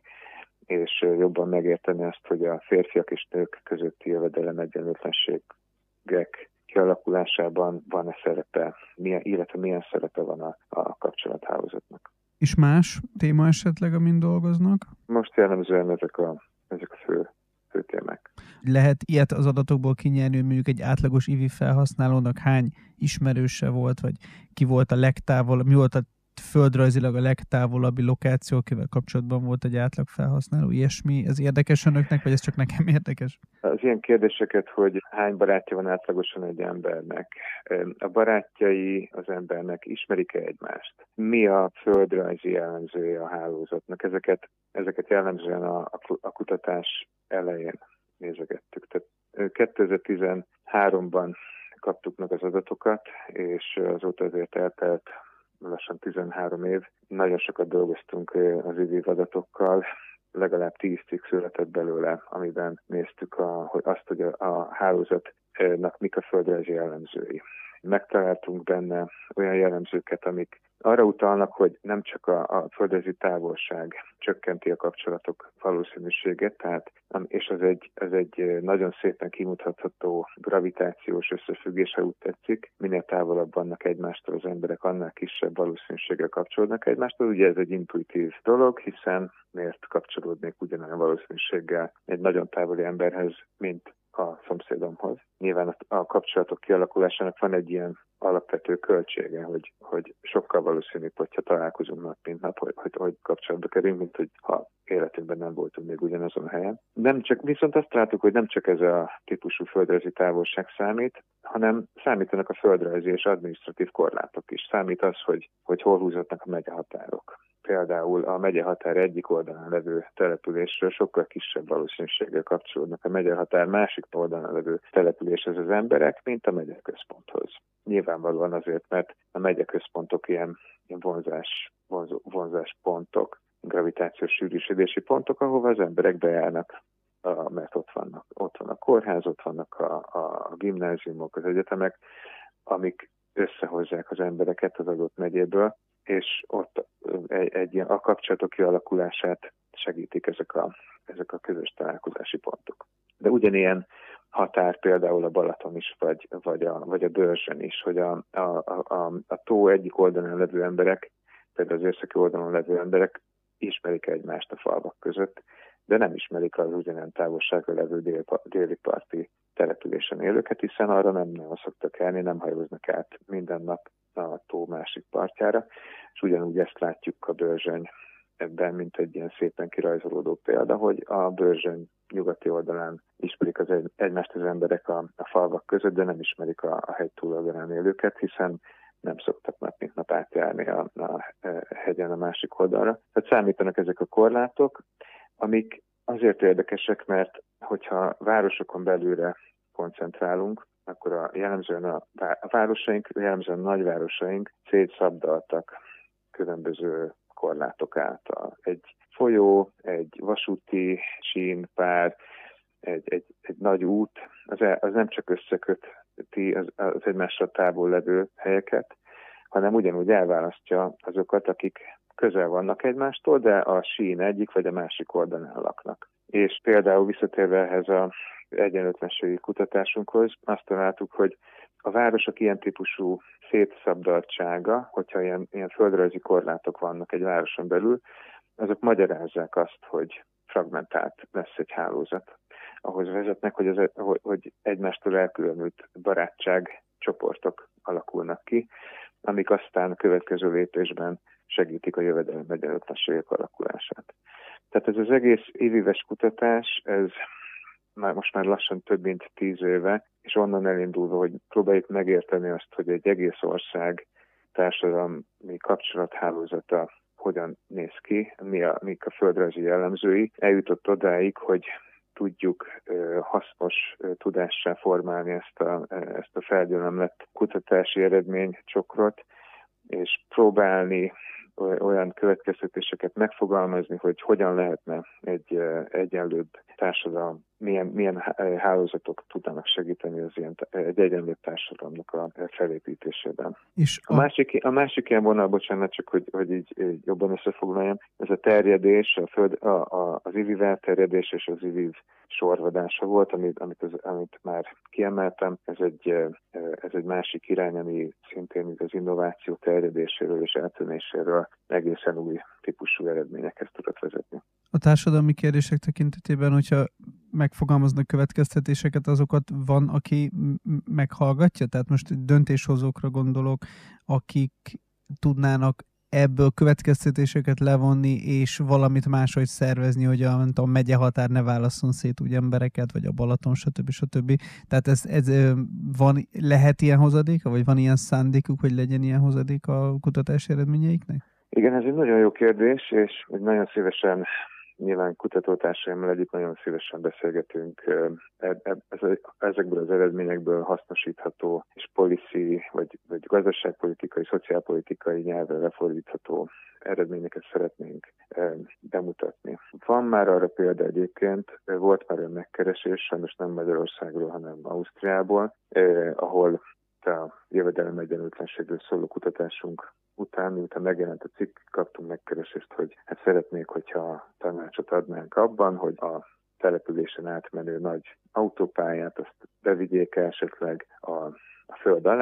Speaker 5: és jobban megérteni azt, hogy a férfiak és nők közötti jövedelem egyenlőtlenségek kialakulásában van-e szerepe, milyen, illetve milyen szerepe van a, a kapcsolathálózatnak.
Speaker 4: És más téma esetleg, amin dolgoznak?
Speaker 5: Most jellemzően ezek a, ezek a fő, fő témák.
Speaker 4: Lehet ilyet az adatokból kinyerni, hogy mondjuk egy átlagos i vé i vé felhasználónak hány ismerőse volt, vagy ki volt a legtávolabb, mi volt a földrajzilag a legtávolabbi lokáció, akivel kapcsolatban volt egy átlag felhasználó, ilyesmi. Ez érdekes önöknek, vagy ez csak nekem érdekes?
Speaker 5: Az ilyen kérdéseket, hogy hány barátja van átlagosan egy embernek, a barátjai az embernek ismerik-e egymást? Mi a földrajzi jellemzője a hálózatnak? Ezeket, ezeket jellemzően a, a kutatás elején nézegettük. Tehát kétezer-tizenháromban kaptuk meg az adatokat, és azóta azért eltelt lassan tizenhárom év. Nagyon sokat dolgoztunk az i vé i vé adatokkal, legalább tíz cikk született belőle, amiben néztük a, hogy azt, hogy a, a hálózatnak mik a földrajzi jellemzői. Megtaláltunk benne olyan jellemzőket, amik arra utalnak, hogy nem csak a, a földrajzi távolság csökkenti a kapcsolatok valószínűségét, tehát, és az egy, az egy nagyon szépen kimutatható gravitációs összefüggés, ha úgy tetszik. Minél távolabb vannak egymástól az emberek, annál kisebb valószínűséggel kapcsolódnak egymástól. Ugye ez egy intuitív dolog, hiszen miért kapcsolódnék ugyanolyan valószínűséggel egy nagyon távoli emberhez, mint a szomszédomhoz. Nyilván a kapcsolatok kialakulásának van egy ilyen alapvető költsége, hogy, hogy sokkal valószínűbb, hogyha találkozunk nap, mint nap, hogy, hogy, hogy kapcsolatba kerülünk, mint hogy ha életünkben nem voltunk még ugyanazon a helyen. Nem csak, viszont azt látjuk, hogy nem csak ez a típusú földrajzi távolság számít, hanem számítanak a földrajzi és adminisztratív korlátok is. Számít az, hogy, hogy hol húzódnak a megyehatárok. Például a megyehatár egyik oldalán levő településről sokkal kisebb valószínűséggel kapcsolódnak a megyehatár másik oldalán levő településhez az emberek, mint a megyeközponthoz. Nyilvánvalóan azért, mert a megyeközpontok ilyen, ilyen vonzás, vonzó, vonzáspontok, gravitációs sűrűsödési pontok, ahova az emberek bejárnak, a, mert ott vannak, ott van a kórház, ott vannak a, a gimnáziumok, az egyetemek, amik összehozzák az embereket az adott megyéből, és ott egy, egy ilyen a kapcsolatok kialakulását segítik ezek a, ezek a közös találkozási pontok. De ugyanilyen határ például a Balaton is, vagy, vagy, a, vagy a Börzsön is, hogy a, a, a, a tó egyik oldalon levő emberek, például az északi oldalon levő emberek ismerik egymást a falvak között, de nem ismerik az ugyanilyen távolságra levő dél, déli parti településen élőket, hiszen arra nem nagyon szoktak elni, nem hajóznak át minden nap a tó másik partjára, és ugyanúgy ezt látjuk a Börzsöny ebben, mint egy ilyen szépen kirajzolódó példa, hogy a Börzsöny nyugati oldalán ismerik az egy, egymást az emberek a, a falvak között, de nem ismerik a, a hegy túloldalán élőket, hiszen nem szoktak nap mint nap átjárni a, a hegyen a másik oldalra. Tehát számítanak ezek a korlátok, amik azért érdekesek, mert hogyha városokon belülre koncentrálunk, akkor a jellemzően a, a városaink, jellemzően a nagyvárosaink szétszabdaltak különböző korlátok által. Egy folyó, egy vasúti sínpár, egy, egy, egy nagy út, az, az nem csak összeköti az, az egymással távol levő helyeket, hanem ugyanúgy elválasztja azokat, akik közel vannak egymástól, de a sín egyik vagy a másik oldalán laknak. És például visszatérve ehhez az egyenlőtlenségi kutatásunkhoz, azt találtuk, hogy a városok ilyen típusú szétszabdaltsága, hogyha ilyen, ilyen földrajzi korlátok vannak egy városon belül, azok magyarázzák azt, hogy fragmentált lesz egy hálózat. Ahhoz vezetnek, hogy, az, hogy egymástól elkülönült barátság csoportok alakulnak ki, amik aztán a következő lépésben segítik a jövedelem egyenlőtlenségek alakulását. Tehát ez az egész évéves kutatás, ez már most már lassan több mint tíz éve, és onnan elindulva, hogy próbáljuk megérteni azt, hogy egy egész ország társadalmi kapcsolathálózata hogyan néz ki, mi a, mik a földrajzi jellemzői, eljutott odáig, hogy tudjuk uh, hasznos uh, tudássá formálni ezt a, ezt a felgyülemlett kutatási eredménycsokrot, és próbálni olyan következtetéseket megfogalmazni, hogy hogyan lehetne egy uh, egyenlőbb társadalom, milyen, milyen hálózatok tudnának segíteni az ilyen, egy egyenlőbb társadalomnak a felépítésében. És a... A, másik, a másik ilyen vonal, bocsánat, csak hogy, hogy így, így jobban összefoglaljam, ez a terjedés, a föld, a, a, az iviv elterjedés és az iviv sorvadása volt, amit, amit, az, amit már kiemeltem. Ez egy, ez egy másik irány, ami szintén az innováció terjedéséről és eltűnéséről egészen új típusú eredményekhez tudott vezetni.
Speaker 4: A társadalmi kérdések tekintetében, hogyha megfogalmaznak következtetéseket, azokat van, aki meghallgatja? Tehát most döntéshozókra gondolok, akik tudnának ebből következtetéseket levonni, és valamit máshogy szervezni, hogy a, a megyehatár ne válasszon szét úgy embereket, vagy a Balaton, stb. stb. Tehát ez, ez van, lehet ilyen hozadéka, vagy van ilyen szándékuk, hogy legyen ilyen hozadék a kutatási eredményeiknek?
Speaker 5: Igen, ez egy nagyon jó kérdés, és nagyon szívesen, nyilván kutatótársaimmal együtt nagyon szívesen beszélgetünk ezekből az eredményekből hasznosítható és policy, vagy, vagy gazdaságpolitikai, szociálpolitikai nyelvre lefordítható eredményeket szeretnénk bemutatni. Van már arra példa egyébként, volt már olyan megkeresés, sajnos nem Magyarországról, hanem Ausztriából, ahol a jövedelem egyenlőtlenségről szóló kutatásunk után, miután megjelent a cikk, kaptunk megkeresést, hogy hát szeretnék, hogyha tanácsot adnánk abban, hogy a településen átmenő nagy autópályát azt bevigyék esetleg a, a föld alá,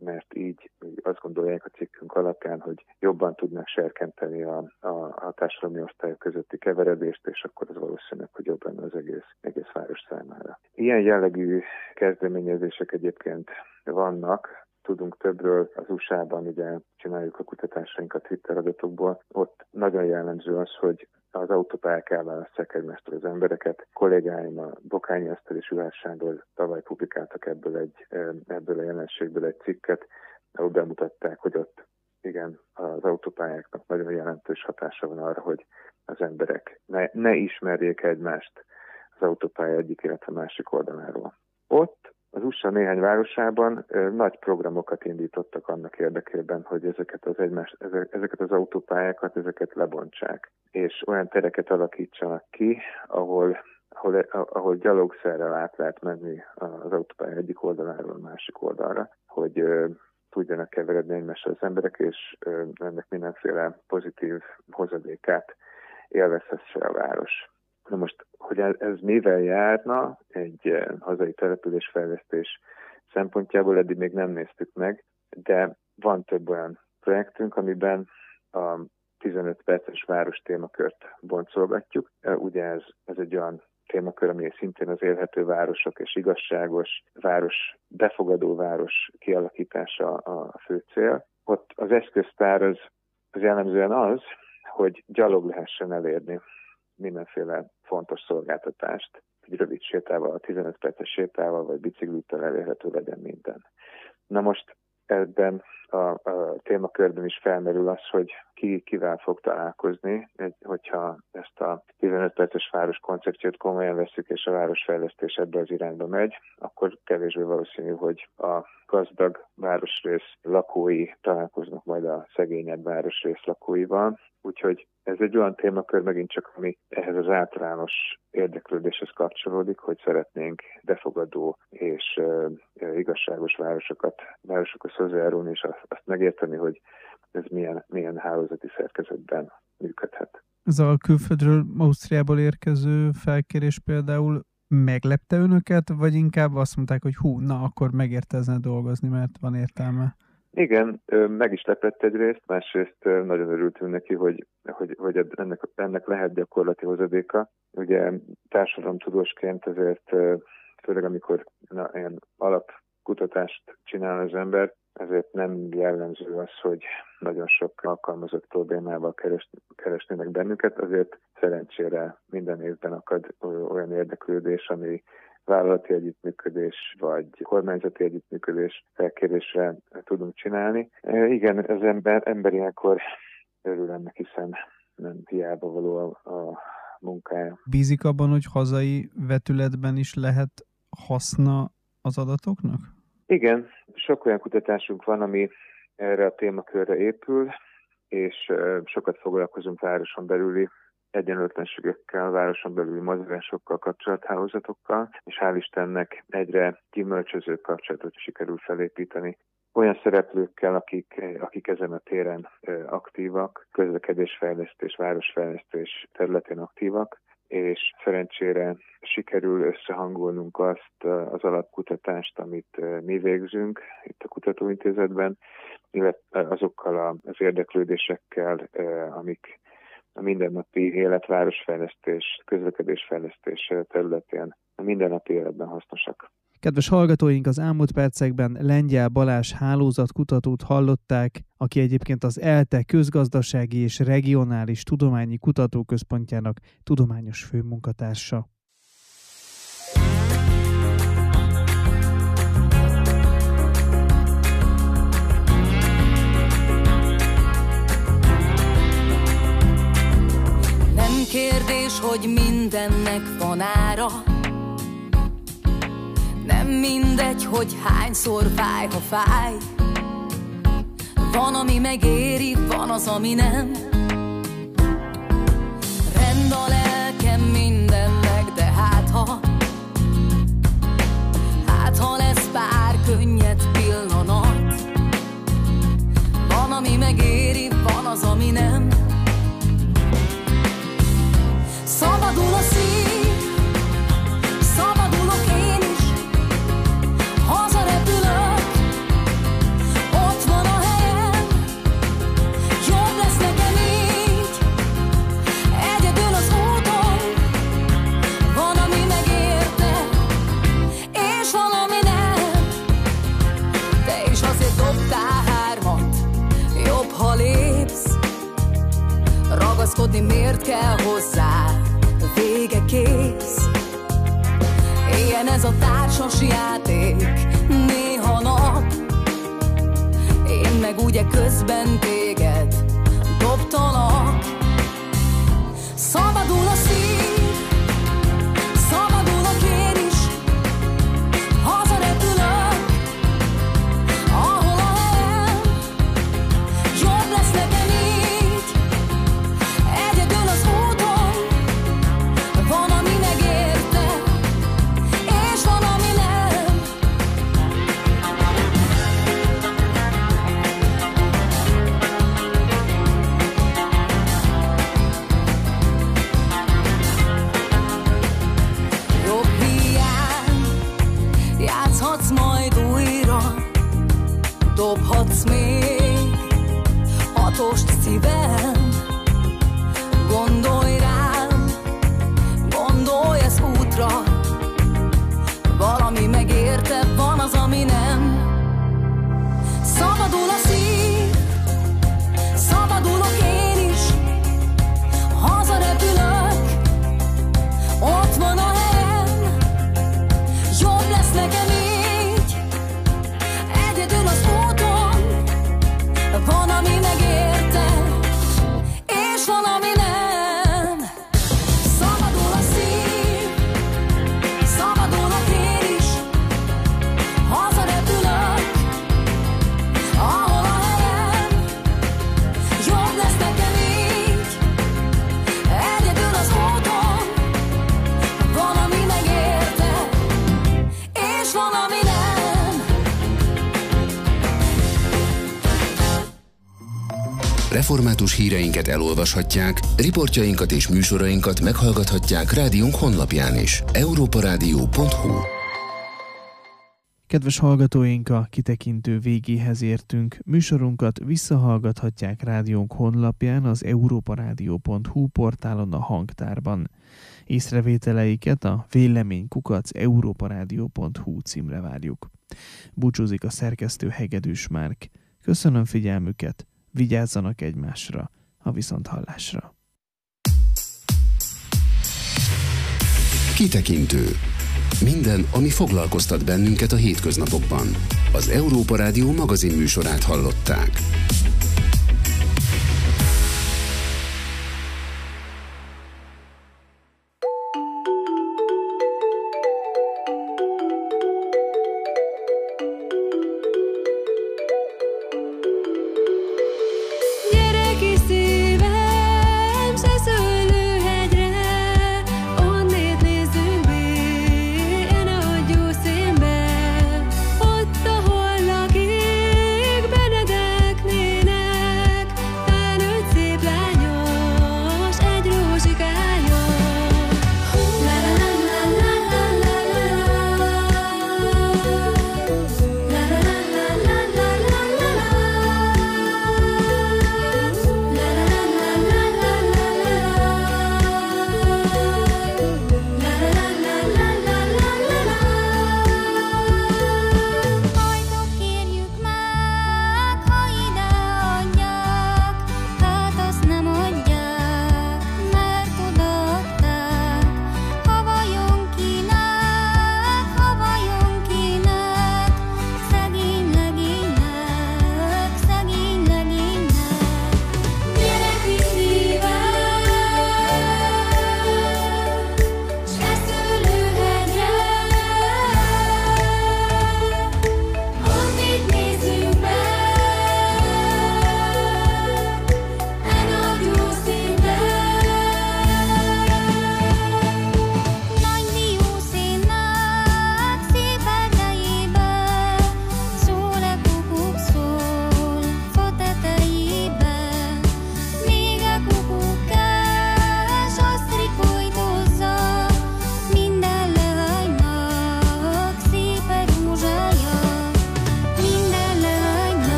Speaker 5: mert így azt gondolják a cikkünk alapján, hogy jobban tudnak serkenteni a, a, a társadalmi osztályok közötti keveredést, és akkor az valószínűleg, hogy jobb lenne az egész, egész város számára. Ilyen jellegű kezdeményezések egyébként vannak, tudunk többről az u es á-ban, ugye csináljuk a kutatásainkat Twitter adatokból. Ott nagyon jellemző az, hogy az autópályák elválasztják egymástól az embereket. Kollégáim a Bokányi Eszter és Üvás Sándor tavaly publikáltak ebből, egy, ebből a jelenségből egy cikket, ahol bemutatták, hogy ott igen, az autópályáknak nagyon jelentős hatása van arra, hogy az emberek ne, ne ismerjék egymást az autópálya egyik, illetve másik oldaláról. Ott az u es á néhány városában ö, nagy programokat indítottak annak érdekében, hogy ezeket az, egymás, ezeket az autópályákat, ezeket lebontsák, és olyan tereket alakítsanak ki, ahol, ahol, ahol gyalogszerrel át lehet menni az autópálya egyik oldaláról a másik oldalra, hogy ö, tudjanak keveredni egymással az emberek, és ö, ennek mindenféle pozitív hozadékát élvezhesse a város. Na most, hogy ez, ez mivel járna egy eh, hazai településfejlesztés szempontjából, eddig még nem néztük meg, de van több olyan projektünk, amiben a tizenöt perces város témakört boncolgatjuk. Ugye ez, ez egy olyan témakör, ami szintén az élhető városok és igazságos város, befogadó város kialakítása a fő cél. Ott az eszköztár az, az jellemzően az, hogy gyalog lehessen elérni mindenféle fontos szolgáltatást, egy rövid sétával, tizenöt perces sétával, vagy biciklittel elérhető legyen minden. Na most ebben a, a témakörben is felmerül az, hogy ki kivel fog találkozni, egy, hogyha ezt a tizenöt perces város koncepciót komolyan veszük, és a városfejlesztés ebbe az irányba megy, akkor kevésbé valószínű, hogy a gazdag városrész lakói találkoznak majd a szegényebb városrész lakóival. Úgyhogy ez egy olyan témakör megint csak, ami ehhez az általános érdeklődéshez kapcsolódik, hogy szeretnénk befogadó és uh, igazságos városokat, városokhoz hozzájárulni, és azt, azt megérteni, hogy ez milyen, milyen hálózati szerkezetben működhet.
Speaker 4: Ez a külföldről, Ausztriából érkező felkérés például meglepte önöket, vagy inkább azt mondták, hogy hú, na akkor megérte ezen dolgozni, mert van értelme?
Speaker 5: Igen, meg is lepett egyrészt, másrészt nagyon örültünk neki, hogy, hogy, hogy ennek, ennek lehet gyakorlati hozadéka. Ugye társadalomtudósként ezért, főleg amikor na, ilyen alapkutatást csinál az ember, ezért nem jellemző az, hogy nagyon sok alkalmazott problémával keres, keresnének bennünket, azért szerencsére minden évben akad olyan érdeklődés, ami vállalati együttműködés, vagy kormányzati együttműködés felkérésre tudunk csinálni. E, igen, az ember, ember ilyenkor örül ennek, hiszen nem hiába való a, a munkája.
Speaker 4: Bízik abban, hogy hazai vetületben is lehet haszna az adatoknak? Igen,
Speaker 5: sok olyan kutatásunk van, ami erre a témakörre épül, és sokat foglalkozunk városon belüli egyenlőtlenségekkel, városon belüli mozgásokkal, kapcsolathálózatokkal, és hál' Istennek egyre gyümölcsözőbb kapcsolatot sikerül felépíteni olyan szereplőkkel, akik, akik ezen a téren aktívak, közlekedésfejlesztés, városfejlesztés területén aktívak, és szerencsére sikerül összehangolnunk azt az alapkutatást, amit mi végzünk itt a kutatóintézetben, illetve azokkal az érdeklődésekkel, amik a mindennapi élet, városfejlesztés, közlekedésfejlesztés területén a mindennapi életben hasznosak.
Speaker 4: Kedves hallgatóink, az elmúlt percekben Lengyel Balázs hálózatkutatót hallották, aki egyébként az ELTE Közgazdasági és Regionális Tudományi Kutatóközpontjának tudományos főmunkatársa.
Speaker 6: Nem kérdés, hogy mindennek van ára, nem mindegy, hogy hányszor fáj, ha fáj. Van, ami megéri, van az, ami nem. Rend a lelkem mindennek, de hát ha Hát ha lesz pár könnyed pillanat. Van, ami megéri, van az, ami nem. Szabadul a szív, szabadulok én is. Hazarepülök, tudni, miért kell hozzá vége, kész. Ilyen ez a társas játék, néha nap. Én meg ugye közben téged dobtalak. Szabadul a szív, szabadulok én is, hazarepülök, ahol a helyem, jobb lesz nekem így. Egyedül az úton, van, ami megérte, és van, ami nem. Jobb hiány, játszhatsz majd újra, dobhatsz még hatost szívem. Gondolj rám, gondolj ez útra, valami megérte, van az, ami nem. Szabadul a szív, szabadulok én is, hazarepülök, ott van a helyem, jobb lesz nekem így. Egyedül az úton, van, ami megérte, és van, ami nem. Szabadul a szív, szabadulok én is, hazarepülök, ahol a helyem, jobb lesz nekem így. Egyedül az úton, van, ami megérte, és van, ami nem.
Speaker 2: Református híreinket elolvashatják, riportjainkat és műsorainkat meghallgathatják rádiónk honlapján is. európa rádió pont hu.
Speaker 4: Kedves hallgatóink, a kitekintő végéhez értünk. Műsorunkat visszahallgathatják rádiónk honlapján, az európa rádió pont hu portálon, a hangtárban. Észrevételeiket a vélemény kukac európa rádió pont hu címre várjuk. Búcsúzik a szerkesztő Hegedűs Márk. Köszönöm figyelmüket, vigyázzanak egymásra, a viszonthallásra.
Speaker 2: Kitekintő. Minden, ami foglalkoztat bennünket a hétköznapokban. Az Európa Rádió magazin műsorát hallották.